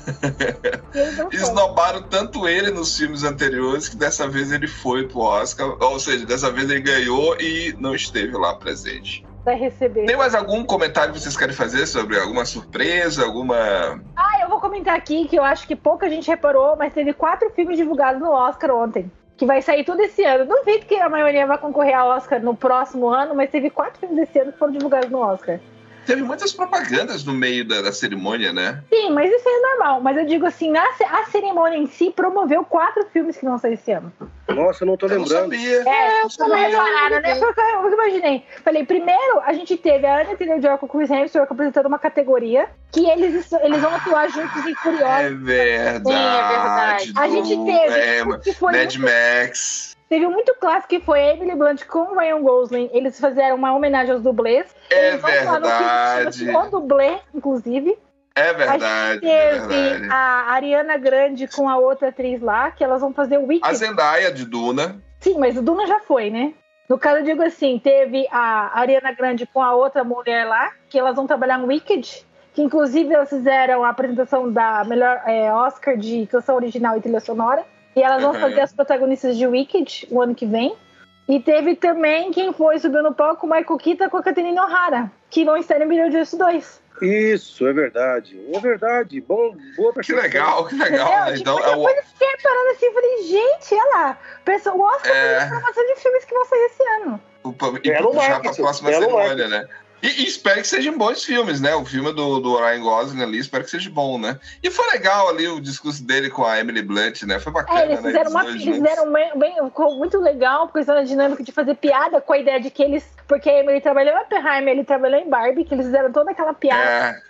S7: Esnobaram tanto ele nos filmes anteriores que dessa vez ele foi pro Oscar, ou seja, dessa vez ele ganhou e não esteve lá presente.
S9: Vai receber.
S7: Tem mais algum comentário que vocês querem fazer sobre alguma surpresa, alguma...
S9: Eu vou comentar aqui que eu acho que pouca gente reparou, mas teve 4 filmes divulgados no Oscar ontem. Que vai sair tudo esse ano. Duvido que a maioria vai concorrer ao Oscar no próximo ano, mas teve 4 filmes desse ano que foram divulgados no Oscar.
S7: Teve muitas propagandas no meio da cerimônia, né?
S9: Sim, mas isso é normal. Mas eu digo assim, a cerimônia em si promoveu 4 filmes que vão sair esse ano.
S3: Nossa, eu não tô lembrando.
S7: Não sabia.
S9: Não repararam, né? Porque eu imaginei. Falei, primeiro, a gente teve a Anya Taylor-Joy com o Chris Hemsworth apresentando uma categoria que eles vão atuar juntos em Furiosos.
S7: É verdade.
S8: Sim, é verdade.
S9: A gente teve... que foi
S7: Mad Max.
S9: Teve muito clássico que foi a Emily Blunt com o Ryan Gosling. Eles fizeram uma homenagem aos dublês.
S7: É verdade.
S9: O dublê, inclusive.
S7: É verdade.
S9: A gente teve a Ariana Grande com a outra atriz lá, que elas vão fazer o Wicked.
S7: A Zendaya de Duna.
S9: Sim, mas o Duna já foi, né? No caso, eu digo assim, teve a Ariana Grande com a outra mulher lá, que elas vão trabalhar no Wicked, que inclusive elas fizeram a apresentação da melhor Oscar de canção original e trilha sonora. E elas vão fazer as protagonistas de Wicked o ano que vem. E teve também quem subiu no palco, o Michael Keaton com a Catherine O'Hara, que vão estar em Beetlejuice 2.
S3: Isso, é verdade. É verdade. Boa percepção.
S7: Que legal.
S9: Né? Então, depois eu fiquei parando assim, falei, gente, olha lá. O Oscar tem informação de filmes que vão sair esse ano.
S7: E puxar pra próxima cerimônia, né? E espero que sejam bons filmes, né? O filme do Ryan Gosling ali, espero que seja bom, né? E foi legal ali o discurso dele com a Emily Blunt, né? Foi bacana,
S9: eles fizeram
S7: né?
S9: Eles fizeram muito legal, porque fizeram a dinâmica de fazer piada com a ideia de que eles... Porque a Emily trabalhou em Oppenheimer, ele trabalhou em Barbie, que eles fizeram toda aquela piada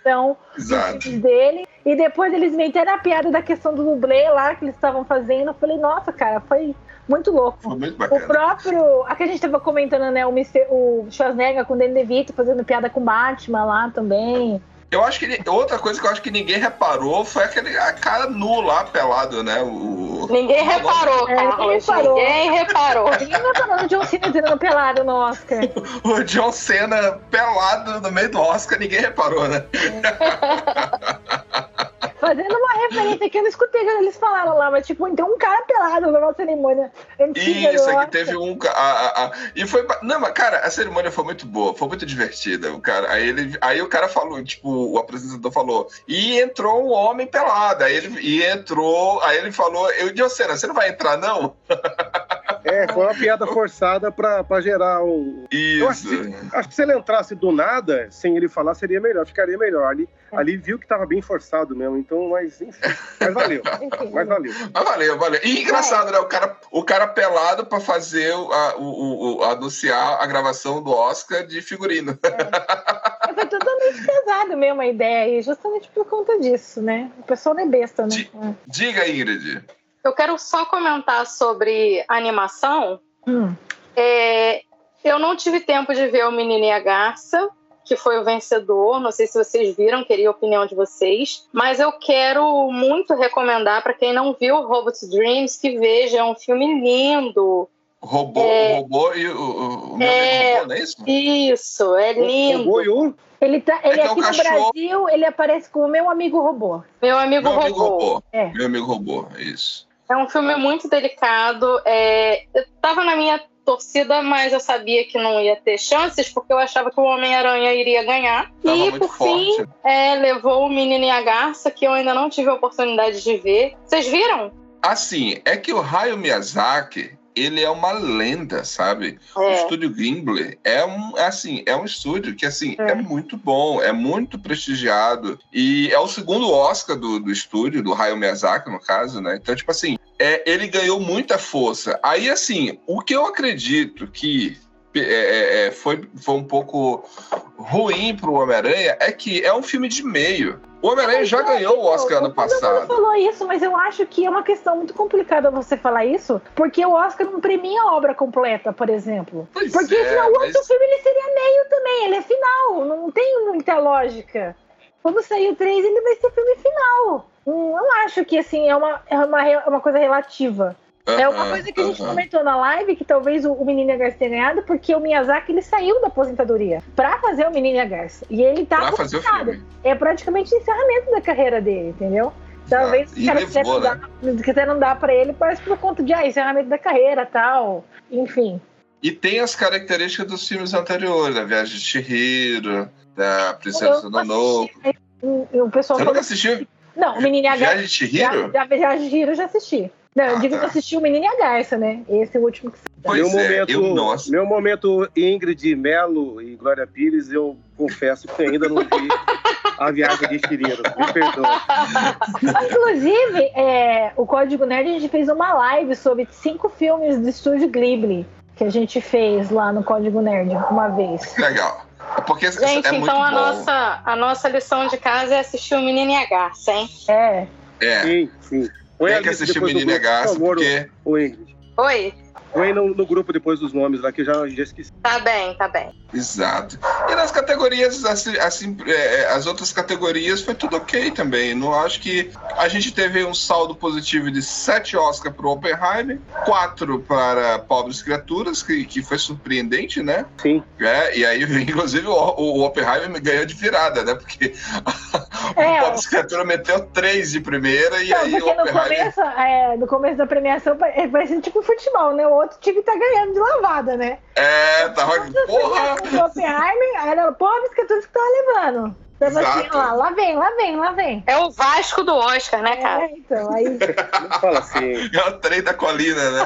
S9: dele. E depois eles inventaram a piada da questão do dublê lá, que eles estavam fazendo. Eu falei, nossa, cara, foi... muito louco.
S7: Foi muito bacana.
S9: O próprio... Aqui a gente tava comentando, né? O Schwarzenegger com o Danny DeVito fazendo piada com Batman lá também.
S7: Eu acho que... Outra coisa que eu acho que ninguém reparou foi a cara nu lá, pelado, né?
S8: Ninguém reparou, Carlos. Ninguém reparou.
S9: Ninguém reparou no John Cena entrando pelado no Oscar.
S7: O John Cena pelado no meio do Oscar, ninguém reparou, né?
S9: Fazendo uma referência que eu não escutei quando eles falaram lá, mas tipo, então um cara pelado na cerimônia antiga.
S7: Isso, aqui teve um... E foi... Não, mas cara, a cerimônia foi muito boa, foi muito divertida. Aí o cara falou, tipo, o apresentador falou, e entrou um homem pelado. Aí ele falou, Diocena, você não vai entrar, não?
S3: Foi uma piada forçada pra gerar um...
S7: Isso.
S3: Acho que se ele entrasse do nada, sem ele falar, seria melhor, ficaria melhor. Ali viu que tava bem forçado mesmo, então, mas enfim. Mas valeu. Valeu. E engraçado, né? O cara pelado pra fazer anunciar a gravação do Oscar de figurino.
S9: Foi totalmente pesado mesmo a ideia, justamente por conta disso, né? O pessoal não é besta, né?
S7: Diga, Ingrid.
S8: Eu quero só comentar sobre animação. Eu não tive tempo de ver o Menino e a Garça, que foi o vencedor. Não sei se vocês viram, queria a opinião de vocês. Mas eu quero muito recomendar para quem não viu Robot Dreams que veja. É um filme lindo,
S7: Robô e o meu amigo robô, não é isso?
S8: Isso, é lindo.
S3: Robô e o...
S9: Ele aqui no
S7: cachorro.
S9: Brasil, ele aparece como Meu Amigo Robô.
S8: Meu amigo robô.
S7: Meu amigo robô, isso.
S8: É um filme muito delicado. Eu tava na minha torcida, mas eu sabia que não ia ter chances, porque eu achava que o Homem-Aranha iria ganhar.
S7: Tava
S8: e,
S7: muito
S8: por fim,
S7: forte.
S8: levou o Menino e a Garça, que eu ainda não tive a oportunidade de ver. Vocês viram?
S7: Assim, é que o Hayao Miyazaki, ele é uma lenda, sabe? O estúdio Ghibli é um estúdio que, assim, é muito bom, é muito prestigiado, e é o segundo Oscar do estúdio, do Hayao Miyazaki, no caso, né? Então, tipo assim, ele ganhou muita força. Aí, assim, o que eu acredito que foi um pouco ruim pro Homem-Aranha é que é um filme de meio. O Homem-Aranha já ganhou o Oscar ano passado.
S9: Você falou isso, mas eu acho que é uma questão muito complicada você falar isso, porque o Oscar não premia a obra completa, por exemplo. Porque senão o outro filme ele seria meio também, ele é final, não tem muita lógica. Quando sair o 3, ele vai ser filme final. Eu acho que assim, é uma coisa relativa. É uma coisa que a gente comentou na live, que talvez o Menino e a Garça tenha ganhado, porque o Miyazaki ele saiu da aposentadoria pra fazer o Menino e a Garça. E ele tá aposentado. É praticamente o encerramento da carreira dele, entendeu? Talvez os caras quiseram dar pra ele, parece por conta de encerramento da carreira e tal. Enfim.
S7: E tem as características dos filmes anteriores, da Viagem de Chihiro, da Princesa do Novo.
S9: O pessoal
S7: Você nunca assistiu?
S9: Não, o Menino e a Garça.
S7: Viagem de Chihiro?
S9: Viagem de Chihiro eu já assisti. Não, eu digo que assisti o Menino e a Garça, né? Esse é o último que você
S3: Meu momento Ingrid, Melo e Glória Pires, eu confesso que ainda não vi a Viagem de Chihiro. Me perdoa.
S9: Inclusive, o Código Nerd, a gente fez uma live sobre 5 filmes do estúdio Ghibli que a gente fez lá no Código Nerd uma vez.
S7: Legal. Porque
S8: gente,
S7: muito
S8: então
S7: bom.
S8: a nossa lição de casa é assistir o Menino e a Garça, hein?
S3: Sim.
S7: Tem que assistir o Menino e a Garça, porque...
S8: Oi?
S3: Põe no grupo depois dos nomes lá, que eu já esqueci.
S8: Tá bem.
S7: Exato. E nas categorias, assim, as outras categorias foi tudo ok também. Não acho que a gente teve um saldo positivo de 7 Oscars para o Oppenheimer, 4 para Pobres Criaturas, que foi surpreendente, né?
S3: Sim.
S7: E aí, inclusive, o Oppenheimer ganhou de virada, né? Porque o Pobres Criaturas meteu 3 de primeira e aí o Oppenheimer...
S9: no começo da premiação parecia tipo futebol, né? O outro time tá ganhando de lavada, né?
S7: Tava... Porra!
S9: O Oppenheimer, era o Pobres Criaturas que tava levando. Tava assim, lá vem.
S8: É o Vasco do Oscar, né, cara?
S9: Então, aí...
S3: Não fala assim.
S7: É o trem da colina, né?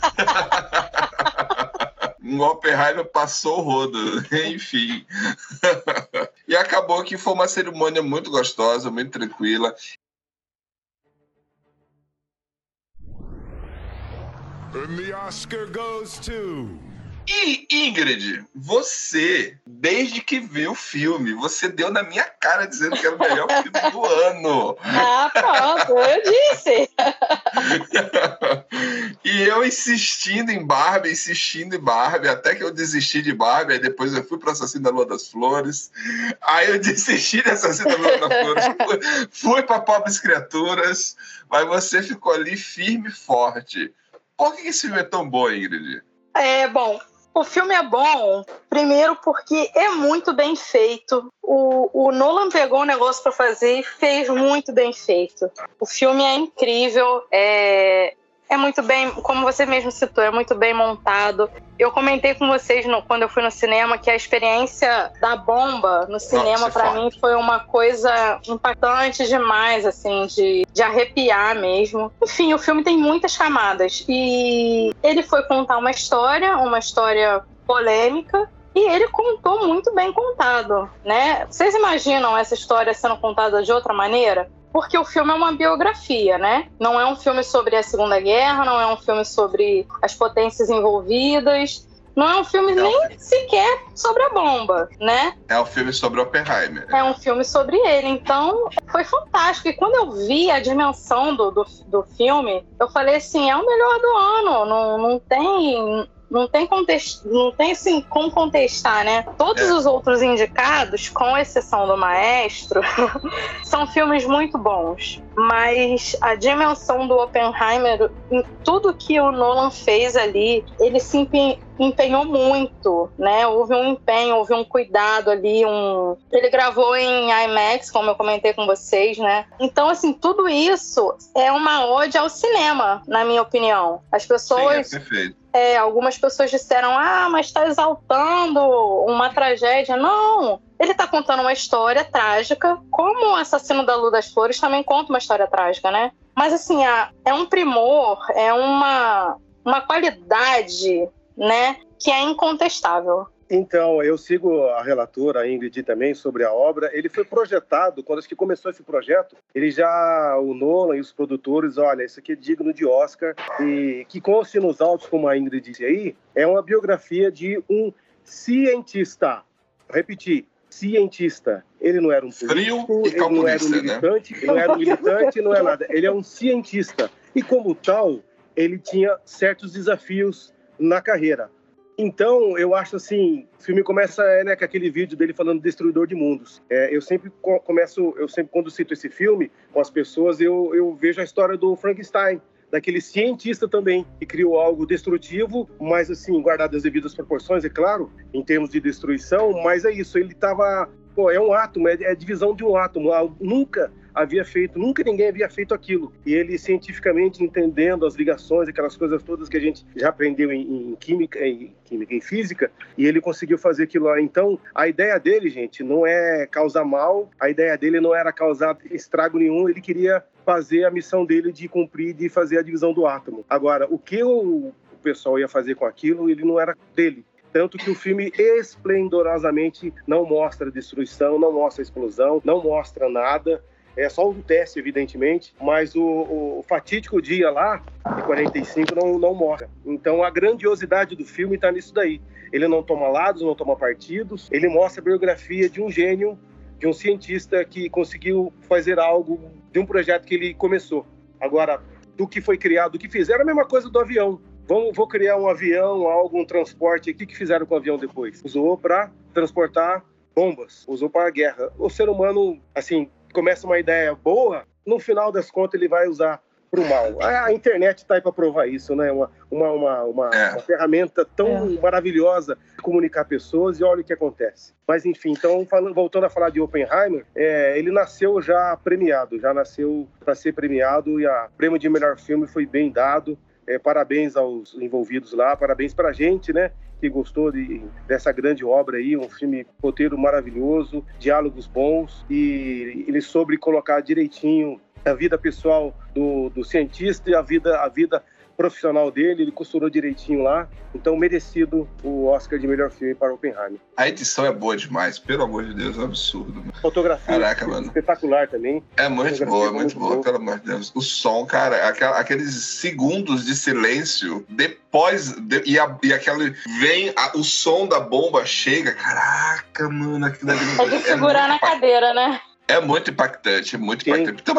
S7: O Oppenheimer passou o rodo, enfim. E acabou que foi uma cerimônia muito gostosa, muito tranquila.
S1: And the Oscar goes to...
S7: E, Ingrid, você, desde que viu o filme, você deu na minha cara dizendo que era o melhor filme do ano.
S8: Pronto, eu disse.
S7: E eu insistindo em Barbie, até que eu desisti de Barbie, aí depois eu fui para Assassino da Lua das Flores, aí eu desisti de Assassino da Lua das Flores, fui para Pobres Criaturas, mas você ficou ali firme e forte. Por que esse filme é tão bom, Ingrid?
S8: Bom, o filme é bom, primeiro porque é muito bem feito. O Nolan pegou um negócio para fazer e fez muito bem feito. O filme é incrível, é muito bem, como você mesmo citou, é muito bem montado. Eu comentei com vocês quando eu fui no cinema que a experiência da bomba no cinema para mim foi uma coisa impactante demais, assim, de arrepiar mesmo. Enfim, o filme tem muitas camadas e ele foi contar uma história polêmica, e ele contou muito bem contado, né? Vocês imaginam essa história sendo contada de outra maneira? Porque o filme é uma biografia, né? Não é um filme sobre a Segunda Guerra, não é um filme sobre as potências envolvidas, não é um filme nem sequer sobre a bomba, né?
S7: É um filme sobre Oppenheimer.
S8: É um filme sobre ele, então foi fantástico. E quando eu vi a dimensão do filme, eu falei assim, é o melhor do ano, não tem assim como contestar, né? Todos os outros indicados, com exceção do Maestro, são filmes muito bons. mas a dimensão do Oppenheimer, em tudo que o Nolan fez ali, ele se empenhou muito, né? Houve um empenho, houve um cuidado ali, ele gravou em IMAX, como eu comentei com vocês, né? Então, assim, tudo isso é uma ode ao cinema, na minha opinião. As pessoas...
S7: Sim, é perfeito.
S8: Algumas pessoas disseram, mas está exaltando uma tragédia. Não, ele está contando uma história trágica, como o Assassino da Lua das Flores também conta uma história trágica, né? Mas, assim, é um primor, é uma qualidade, né, que é incontestável.
S3: Então, eu sigo a relatora, a Ingrid, também, sobre a obra. Ele foi projetado, quando acho que começou esse projeto, o Nolan e os produtores, olha, isso aqui é digno de Oscar, e que conste nos autos, como a Ingrid disse aí, é uma biografia de um cientista. Vou repetir, cientista. Ele não era um político, ele não era um militante, né? Ele não era um militante, não é nada. Ele é um cientista. E como tal, ele tinha certos desafios na carreira. Então, eu acho assim, o filme começa com aquele vídeo dele falando Destruidor de Mundos. Eu sempre quando cito esse filme com as pessoas, eu vejo a história do Frankenstein, daquele cientista também, que criou algo destrutivo, mas assim, guardado as devidas proporções, é claro, em termos de destruição, mas é isso, ele estava... é um átomo, é a divisão de um átomo, nunca ninguém havia feito aquilo. E ele, cientificamente, entendendo as ligações, aquelas coisas todas que a gente já aprendeu em química, em física, e ele conseguiu fazer aquilo lá. Então, a ideia dele, gente, não é causar mal, a ideia dele não era causar estrago nenhum, ele queria fazer a missão dele de cumprir, de fazer a divisão do átomo. Agora, o que o pessoal ia fazer com aquilo, ele não era dele. Tanto que o filme esplendorosamente não mostra destruição, não mostra explosão, não mostra nada. É só um teste, evidentemente, mas o fatídico dia lá, de 45, não mostra. Então, a grandiosidade do filme está nisso daí. Ele não toma lados, não toma partidos, ele mostra a biografia de um gênio, de um cientista que conseguiu fazer algo de um projeto que ele começou. Agora, do que foi criado, do que fizeram, a mesma coisa do avião. Vou criar um avião, um transporte. O que fizeram com o avião depois? Usou para transportar bombas, usou para a guerra. O ser humano, assim, começa uma ideia boa, no final das contas ele vai usar para o mal. A internet está aí para provar isso, né? Uma ferramenta tão maravilhosa de comunicar pessoas, e olha o que acontece. Mas enfim, então, voltando a falar de Oppenheimer, ele nasceu já premiado, já nasceu para ser premiado, e o prêmio de melhor filme foi bem dado. Parabéns aos envolvidos lá, parabéns para a gente, né? Que gostou dessa grande obra aí, um filme, roteiro maravilhoso, diálogos bons, e ele soube colocar direitinho a vida pessoal do cientista e a vida profissional dele, ele costurou direitinho lá, então merecido o Oscar de melhor filme para Oppenheimer.
S7: A edição é boa demais, pelo amor de Deus, é um absurdo. Mano.
S3: Fotografia,
S7: caraca, mano,
S3: espetacular também.
S7: É muito boa, pelo amor de Deus. O som, cara, aqueles segundos de silêncio, depois, e aquele, vem, o som da bomba chega, caraca, mano, aquilo ali...
S8: É de segurar na cadeira, né?
S7: É muito impactante, impactante. Tem uma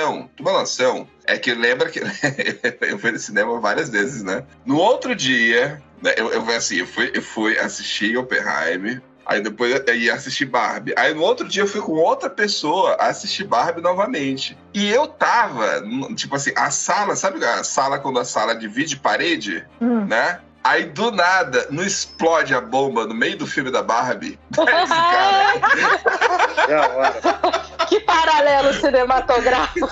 S7: noção, é que lembra que eu fui no cinema várias vezes, né? No outro dia, né, eu fui assistir Oppenheimer, aí depois eu ia assistir Barbie. Aí no outro dia eu fui com outra pessoa assistir Barbie novamente. E eu tava, tipo assim, a sala, sabe a sala quando a sala divide parede, né? Aí, do nada, não explode a bomba no meio do filme da Barbie. Esse cara...
S8: Que paralelo cinematográfico.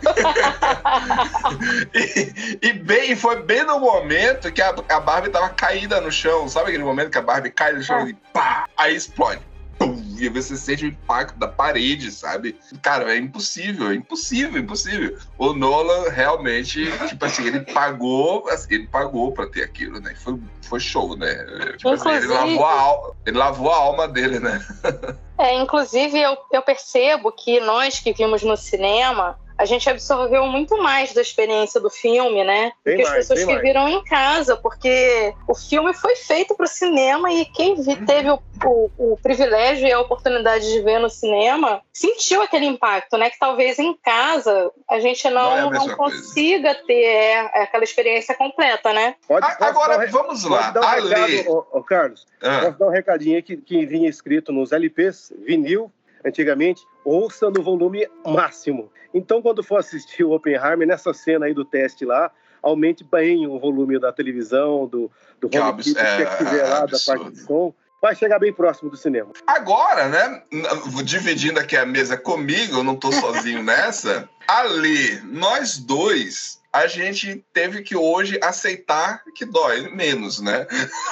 S7: e foi bem no momento que a Barbie tava caída no chão. Sabe aquele momento que a Barbie cai no chão e pá, aí explode. Pum, e você sente o impacto da parede, sabe? Cara, é impossível. O Nolan realmente, tipo assim, ele pagou pra ter aquilo, né? Foi show, né? Tipo assim, ele lavou a alma dele, né?
S8: Inclusive, eu percebo que nós que vimos no cinema, a gente absorveu muito mais da experiência do filme, né? Do que as pessoas que viram em casa, porque o filme foi feito para o cinema, e quem teve o privilégio e a oportunidade de ver no cinema sentiu aquele impacto, né? Que talvez em casa a gente não consiga ter aquela experiência completa, né?
S7: Agora, vamos lá.
S3: Carlos, posso dar um recadinho aí que vinha escrito nos LPs, vinil. antigamente, ouça no volume máximo. Então, quando for assistir o Oppenheimer, nessa cena aí do teste lá, aumente bem o volume da televisão, do home theater que tiver lá, da parte de som. Vai chegar bem próximo do cinema.
S7: Agora, né, dividindo aqui a mesa comigo, eu não tô sozinho nessa, ali, nós dois, a gente teve que hoje aceitar que dói menos, né?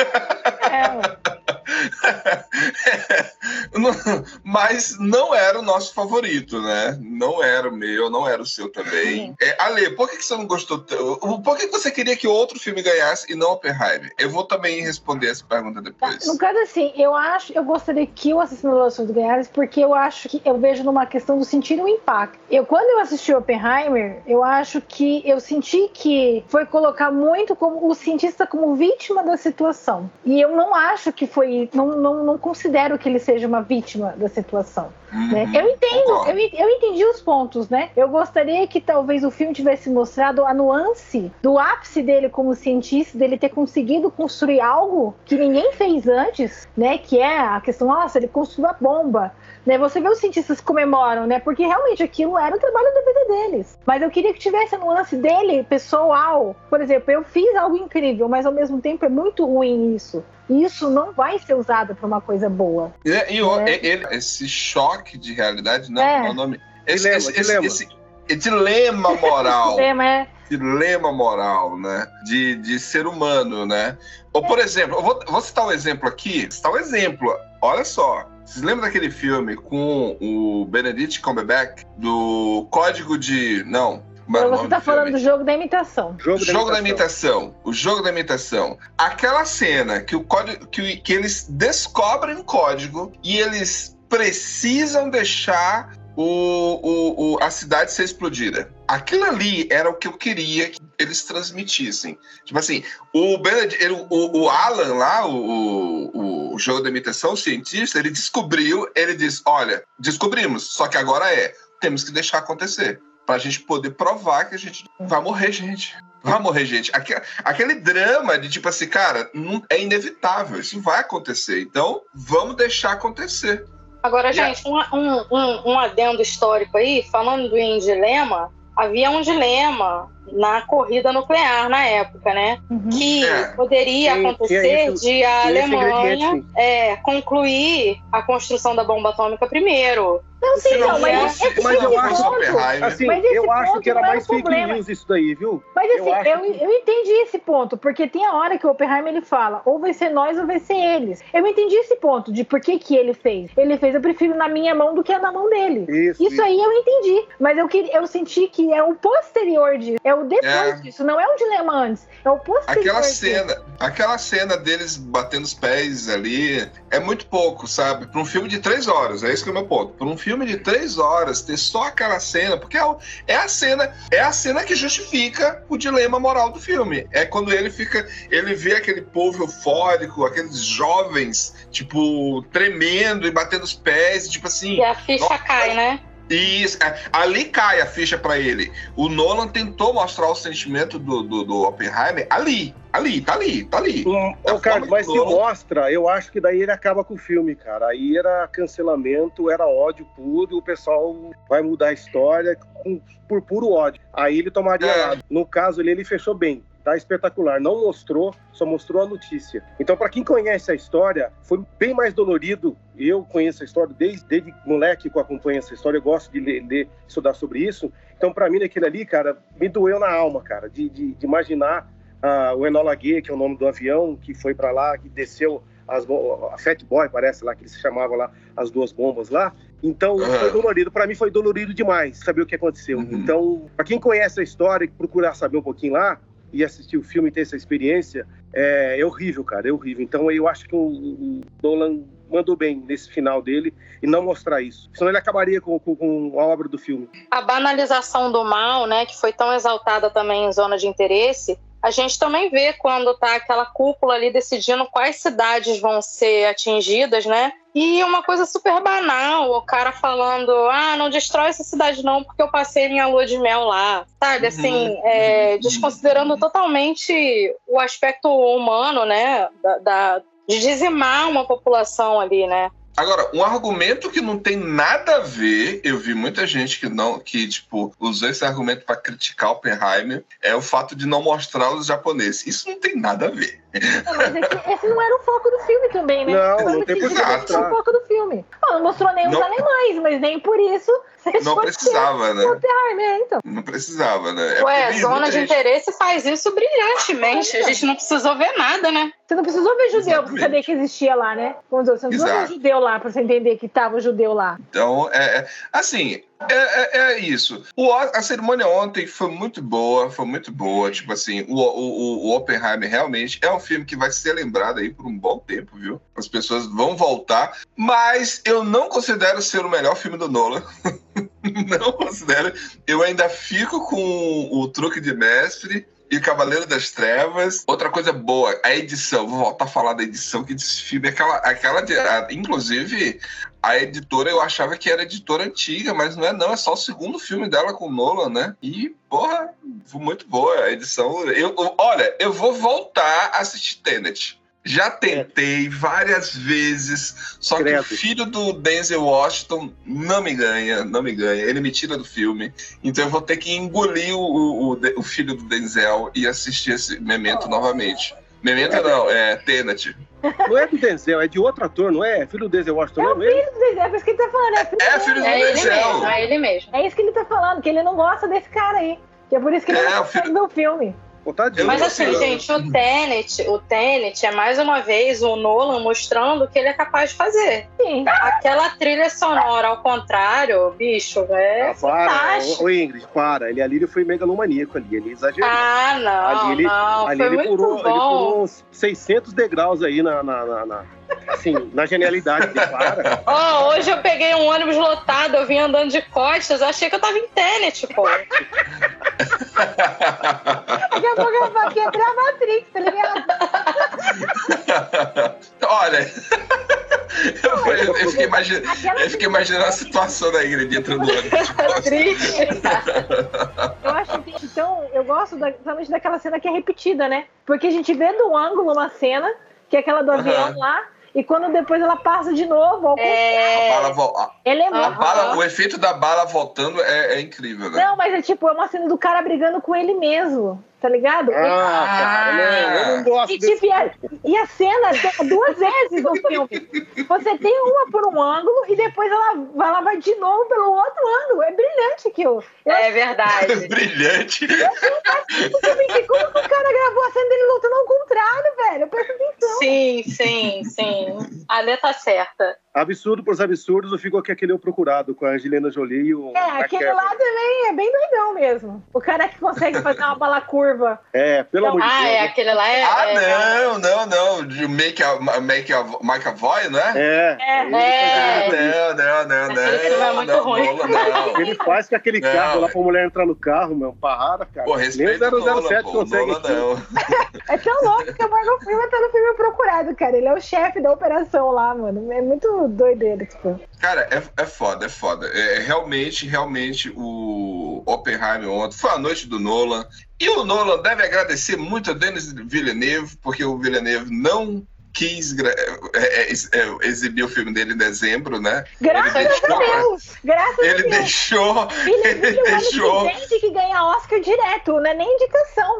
S7: Mas não era o nosso favorito, né? Não era o meu, não era o seu também. Ale, por que você não gostou? Por que você queria que outro filme ganhasse e não Oppenheimer? Eu vou também responder essa pergunta depois.
S9: No caso, assim, eu gostaria que o Assassino das Flores ganhasse, porque eu acho que eu vejo numa questão do sentir o impacto. Quando eu assisti Oppenheimer, eu acho que eu senti que foi colocar muito como o cientista como vítima da situação. E eu não acho que foi, não considero que ele seja uma vítima da situação. Né? Eu entendi os pontos, né? Eu gostaria que talvez o filme tivesse mostrado a nuance do ápice dele como cientista, dele ter conseguido construir algo que ninguém fez antes, né? Que é a questão, nossa, ele construiu a bomba. Né? Você vê os cientistas comemoram, né? Porque realmente aquilo era o trabalho da vida deles. Mas eu queria que tivesse a nuance dele, pessoal. Por exemplo, eu fiz algo incrível, mas ao mesmo tempo é muito ruim isso. E isso não vai ser usado para uma coisa boa.
S7: Esse choque de realidade, não é o nome. Esse dilema moral. Dilema moral, né? De ser humano, né? Ou, por exemplo, eu vou citar um exemplo aqui. Olha só. Vocês lembram daquele filme com o Benedict Cumberbatch do Código de... Não.
S9: Você tá falando do Jogo da Imitação.
S7: O Jogo da Imitação. Aquela cena que eles descobrem o código e eles precisam deixar a cidade ser explodida. Aquilo ali era o que eu queria que eles transmitissem. Tipo assim, o Alan lá, o Jogo da Imitação, o cientista, ele disse, olha, descobrimos, só que agora temos que deixar acontecer. Pra gente poder provar que a gente vai morrer, gente. Aquele drama de tipo assim, cara, é inevitável, isso vai acontecer. Então, vamos deixar acontecer.
S8: Agora, gente, um adendo histórico aí, falando do dilema, havia um dilema na corrida nuclear na época, né? Que poderia acontecer de a Alemanha concluir a construção da bomba atômica primeiro.
S9: Mas eu acho
S3: que era mais fake news isso daí, viu?
S9: Mas assim, eu entendi esse ponto, porque tem a hora que o Oppenheimer ele fala, ou vai ser nós ou vai ser eles. Eu entendi esse ponto de por que ele fez. Ele fez, eu prefiro na minha mão do que na mão dele. Isso aí eu entendi. Mas eu senti que é o posterior disso, é o depois disso, não é um dilema antes, é o posterior
S7: Aquela cena deles batendo os pés ali é muito pouco, sabe? Para um filme de 3 horas, é esse que é o meu ponto. Para um filme de 3 horas, ter só aquela cena, porque é a cena que justifica o dilema moral do filme. É quando ele vê aquele povo eufórico, aqueles jovens, tipo, tremendo e batendo os pés, tipo assim...
S8: E a ficha cai, né?
S7: Isso, ali cai a ficha pra ele. O Nolan tentou mostrar o sentimento do Oppenheimer ali. Tá ali.
S3: Cara, mas se mostra, eu acho que daí ele acaba com o filme, cara. Aí era cancelamento, era ódio puro, o pessoal vai mudar a história por puro ódio. Aí ele tomaria lado. No caso ele fechou bem. Tá espetacular, não mostrou, só mostrou a notícia. Então, para quem conhece a história, foi bem mais dolorido. Eu conheço a história desde moleque que eu acompanho essa história, eu gosto de ler, estudar sobre isso. Então, para mim, aquilo ali, cara, me doeu na alma, cara, de imaginar o Enola Gay, que é o nome do avião, que foi para lá, que desceu a Fat Boy, parece lá, que eles chamavam lá, as 2 bombas lá. Então, foi dolorido. Para mim, foi dolorido demais saber o que aconteceu. Então, para quem conhece a história e procurar saber um pouquinho lá, e assistir o filme e ter essa experiência, é horrível, cara, é horrível. Então eu acho que o Nolan mandou bem nesse final dele e não mostrar isso. Senão ele acabaria com a obra do filme.
S8: A banalização do mal, né, que foi tão exaltada também em Zona de Interesse, a gente também vê quando tá aquela cúpula ali decidindo quais cidades vão ser atingidas, né? E uma coisa super banal, o cara falando, não destrói essa cidade não, porque eu passei minha lua de mel lá, sabe? Assim, desconsiderando totalmente o aspecto humano, né? De dizimar uma população ali, né?
S7: Agora, um argumento que não tem nada a ver, eu vi muita gente que usou esse argumento para criticar Oppenheimer, é o fato de não mostrar os japoneses. Isso não tem nada a ver.
S9: Mas esse não era o foco do filme também, né?
S3: Não tem por que mostrar.
S9: Não o foco do filme. Não mostrou nem os alemães, mas nem por isso...
S7: Não precisava, né?
S9: Então.
S7: Não precisava, né?
S8: Zona de interesse faz isso brilhantemente. A gente não precisou ver nada, né?
S9: Você não precisou ver judeu pra saber que existia lá, né? Você não precisou ver judeu lá pra você entender que tava o judeu lá.
S7: Então, é isso. A cerimônia ontem foi muito boa. Tipo assim, o Oppenheimer realmente é um filme que vai ser lembrado aí por um bom tempo, viu? As pessoas vão voltar. Mas eu não considero ser o melhor filme do Nolan. Não considero. Eu ainda fico com o Truque de Mestre e o Cavaleiro das Trevas. Outra coisa boa, a edição. Vou voltar a falar da edição, que desse filme é inclusive, a editora, eu achava que era editora antiga, mas não é não. É só o segundo filme dela com o Nolan, né? E, porra, muito boa a edição. Eu vou voltar a assistir Tenet. Já tentei várias vezes, só que o filho do Denzel Washington não me ganha, ele me tira do filme, então eu vou ter que engolir o filho do Denzel e assistir esse Memento novamente. Memento não, é Tenet.
S3: Não é do Denzel, é de outro ator, não é? Filho do Denzel Washington, não é mesmo?
S9: É filho do Denzel, é isso que ele tá falando.
S7: Filho do Denzel.
S8: É ele mesmo.
S9: É isso que ele tá falando, que ele não gosta desse cara aí, que é por isso que ele não gosta do filme.
S8: Mas assim, gente, o Tenet é mais uma vez o Nolan mostrando o que ele é capaz de fazer.
S9: Sim.
S8: Aquela trilha sonora, ao contrário, bicho, é fantástico.
S3: Ô Ingrid, para. Ele foi megalomaníaco ali, ele exagerou.
S8: Não,
S3: ali
S8: foi
S3: ele
S8: muito
S3: pulou,
S8: bom.
S3: Ele pulou uns 600 degraus aí na genialidade dele, para.
S8: Hoje eu peguei um ônibus lotado, eu vim andando de costas, eu achei que eu tava em Tenet, pô.
S9: Daqui a pouco eu vou quebrar a Matrix, tá ligado?
S7: Olha, eu fiquei imaginando a situação da Ingrid entrando no ônibus.
S9: Eu acho que, então, eu gosto principalmente daquela cena que é repetida, né? Porque a gente vê do ângulo uma cena, que é aquela do avião lá, e quando depois ela passa de novo...
S7: O efeito da bala voltando é incrível, né?
S9: Não, mas é uma cena do cara brigando com ele mesmo, tá ligado?
S3: Eu não gosto desse...
S9: E a cena tem 2 vezes no filme. Você tem uma por um ângulo e depois ela vai de novo pelo outro ângulo. É brilhante aquilo.
S8: É verdade.
S7: Brilhante.
S9: Como que o cara gravou a cena dele lutando ao contrário, velho? Eu presto atenção.
S8: Sim. A Lê tá certa.
S3: Absurdo pros absurdos, eu fico aqui aquele Eu Procurado com a Angelina Jolie e o...
S9: aquele lá também é bem doidão mesmo. O cara que consegue fazer uma bala curva.
S3: Pelo amor de Deus.
S8: Aquele lá
S7: não. De Make a Void, né?
S8: Não, é muito ruim.
S3: Não. Ele faz com aquele carro lá pra mulher entrar no carro, meu. Para, cara.
S7: Pô, respeita o Nolan,
S3: 007 consegue
S7: não.
S9: É tão louco que o Morgan Freeman tá no filme Procurado, cara. Ele é o chefe da operação lá, mano. É muito doideiro, tipo.
S7: Cara, é foda. Realmente o Oppenheimer ontem foi a noite do Nolan. E o Nolan deve agradecer muito a Denis Villeneuve, porque o Villeneuve não quis exibir o filme dele em dezembro, né?
S9: Graças a Deus!
S7: Ele deixou.
S9: Gente que ganha Oscar direto, não é nem indicação.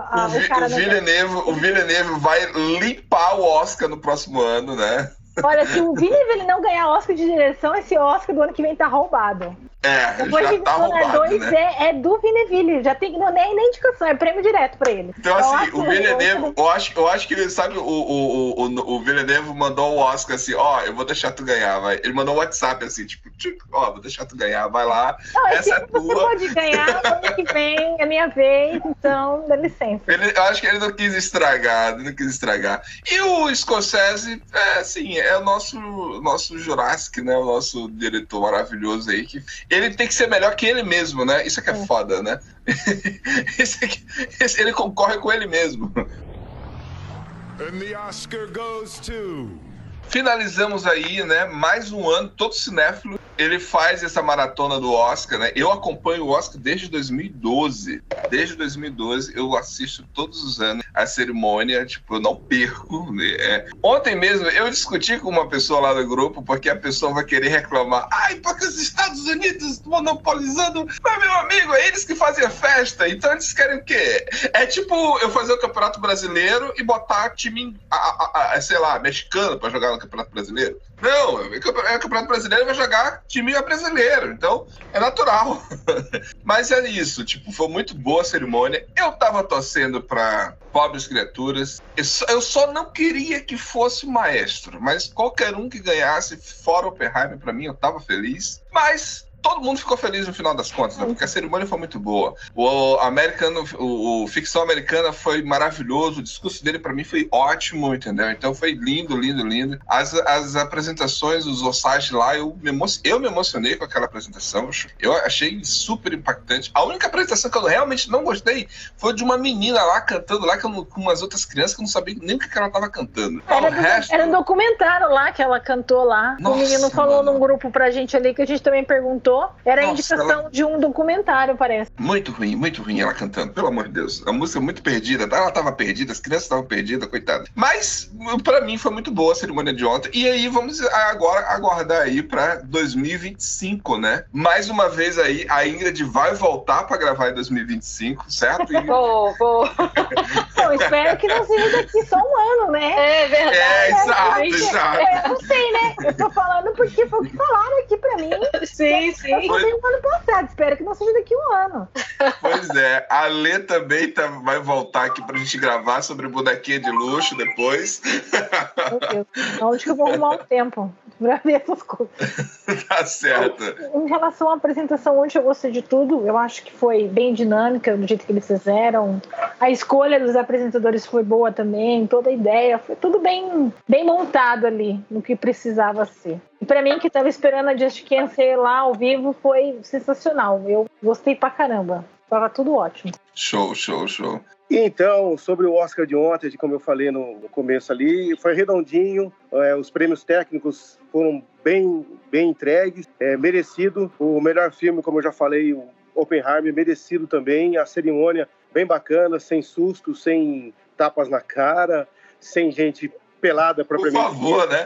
S7: O Villeneuve vai limpar o Oscar no próximo ano, né?
S9: Olha, se o Villeneuve não ganhar Oscar de direção, esse Oscar do ano que vem tá roubado. Depois
S7: já tá roubado,
S9: 2
S7: né?
S9: é do Villeneuve, já tem nem indicação, é prêmio direto pra ele.
S7: Então, assim, o Villeneuve, eu acho que ele sabe, o Villeneuve mandou o Oscar assim, eu vou deixar tu ganhar, vai. Ele mandou um WhatsApp assim, vou deixar tu ganhar, vai lá, essa é tua.
S9: Você pode ganhar, ano que vem é minha vez, então dá licença.
S7: Eu acho que ele não quis estragar, E o Scorsese, é o nosso Jurassic, né, o nosso diretor maravilhoso aí, que ele tem que ser melhor que ele mesmo, né? Isso aqui é foda, né? Ele concorre com ele mesmo.
S1: And the Oscar goes to...
S7: finalizamos aí, né, mais um ano, todo cinéfilo, ele faz essa maratona do Oscar, né? Eu acompanho o Oscar desde 2012. Desde 2012 eu assisto todos os anos a cerimônia, tipo, eu não perco. Né? Ontem mesmo eu discuti com uma pessoa lá no grupo, porque a pessoa vai querer reclamar. Ai, porque os Estados Unidos monopolizando. Mas, meu amigo, é eles que fazem a festa, então eles querem o quê? É tipo eu fazer o Campeonato Brasileiro e botar time, sei lá, mexicano pra jogar no Campeonato Brasileiro. Não, o Campeonato Brasileiro vai jogar time brasileiro, então é natural. Mas é isso, tipo, foi muito boa a cerimônia. Eu tava torcendo pra Pobres Criaturas. Eu só não queria que fosse o Maestro, mas qualquer um que ganhasse, fora o Oppenheimer, pra mim, eu tava feliz. Mas todo mundo ficou feliz no final das contas, né? Porque a cerimônia foi muito boa. O Ficção Americana foi maravilhoso, o discurso dele pra mim foi ótimo, entendeu? Então foi lindo, lindo, lindo. As apresentações, os Osage lá, eu me emocionei com aquela apresentação. Eu achei super impactante. A única apresentação que eu realmente não gostei foi de uma menina lá cantando lá com umas outras crianças que eu não sabia nem o que ela tava cantando.
S9: Era um documentário lá que ela cantou lá.
S7: Nossa,
S9: o menino falou num grupo pra gente ali que a gente também perguntou. Era a indicação de um documentário, parece.
S7: Muito ruim ela cantando, pelo amor de Deus. A música é muito perdida, ela tava perdida, as crianças estavam perdidas, coitada. Mas, pra mim, foi muito boa a cerimônia de ontem. E aí, vamos agora aguardar aí pra 2025, né? Mais uma vez aí, a Ingrid vai voltar pra gravar em 2025, certo?
S8: Vou.
S9: Eu espero que não seja daqui só um ano, né?
S8: É verdade.
S7: Exato.
S9: Eu não sei, né? Eu tô falando porque foi o que falaram aqui pra mim.
S8: Sim.
S9: Eu falei um ano passado, espero que não seja daqui um ano.
S7: Pois é, a Lê também vai voltar aqui pra gente gravar sobre bonequinha de luxo depois.
S9: Meu Deus, onde que eu vou arrumar um tempo pra ver essas coisas?
S7: Tá certo.
S9: Em relação à apresentação, onde eu gostei de tudo, eu acho que foi bem dinâmica, do jeito que eles fizeram. A escolha dos apresentadores foi boa também, toda a ideia, foi tudo bem montado ali, no que precisava ser. E pra mim, que tava esperando a Just Cancer lá ao vivo, foi sensacional. Eu gostei pra caramba. Tava tudo ótimo.
S7: Show.
S3: Então, sobre o Oscar de ontem, como eu falei no começo ali, foi redondinho, os prêmios técnicos foram bem entregues, merecido. O melhor filme, como eu já falei, o Oppenheimer, merecido também. A cerimônia bem bacana, sem susto, sem tapas na cara, sem gente pelada propriamente.
S7: Por favor, né?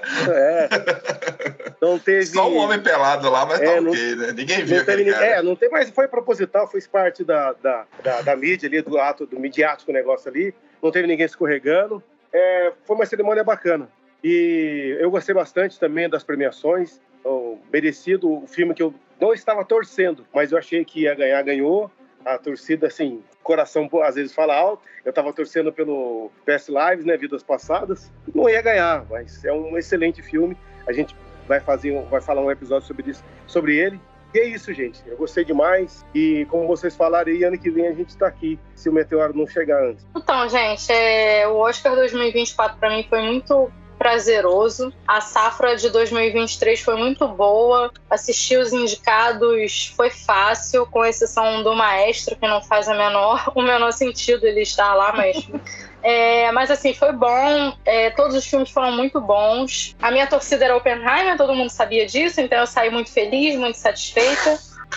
S3: Não teve...
S7: Só um homem pelado lá, mas tá ok, né? Ninguém viu aquele cara.
S3: Não tem, mas foi proposital, foi parte da mídia ali, do ato, do midiático negócio ali. Não teve ninguém escorregando. Foi uma cerimônia bacana. E eu gostei bastante também das premiações. Merecido, o filme que eu não estava torcendo, mas eu achei que ia ganhar, ganhou. A torcida, assim, coração às vezes fala alto. Eu estava torcendo pelo Past Lives, né, Vidas Passadas. Não ia ganhar, mas é um excelente filme. A gente vai falar um episódio sobre ele. E é isso, gente. Eu gostei demais. E como vocês falaram aí, ano que vem a gente está aqui, se o meteoro não chegar antes.
S8: Então, gente, o Oscar 2024 para mim foi muito prazeroso. A safra de 2023 foi muito boa. Assistir os indicados foi fácil, com exceção do Maestro, que não faz o menor sentido ele estar lá, mas assim, foi bom. Todos os filmes foram muito bons. A minha torcida era Oppenheimer, todo mundo sabia disso, então eu saí muito feliz, muito satisfeita.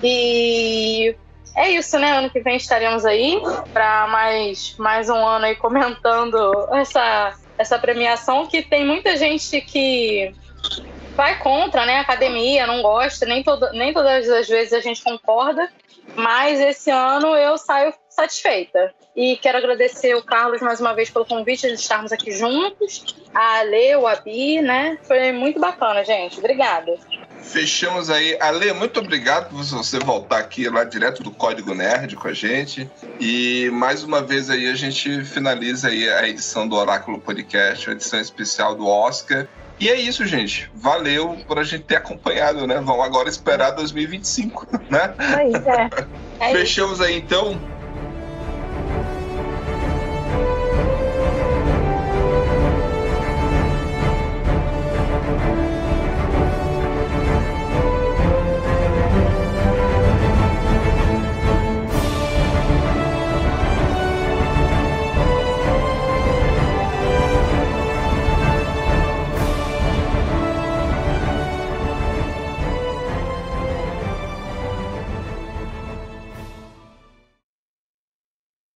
S8: E é isso, né? Ano que vem estaremos aí para mais um ano aí comentando essa premiação, que tem muita gente que vai contra, né? A academia não gosta, nem todas as vezes a gente concorda, mas esse ano eu saio satisfeita. E quero agradecer o Carlos mais uma vez pelo convite de estarmos aqui juntos, a Ale, o Abi, né? Foi muito bacana, gente. Obrigada.
S7: Fechamos aí. Ale, muito obrigado por você voltar aqui lá direto do Código Nerd com a gente. E mais uma vez aí a gente finaliza aí a edição do Oráculo Podcast, a edição especial do Oscar. E é isso, gente. Valeu por a gente ter acompanhado, né? Vamos agora esperar 2025, né?
S9: Fechamos
S8: aí,
S7: então.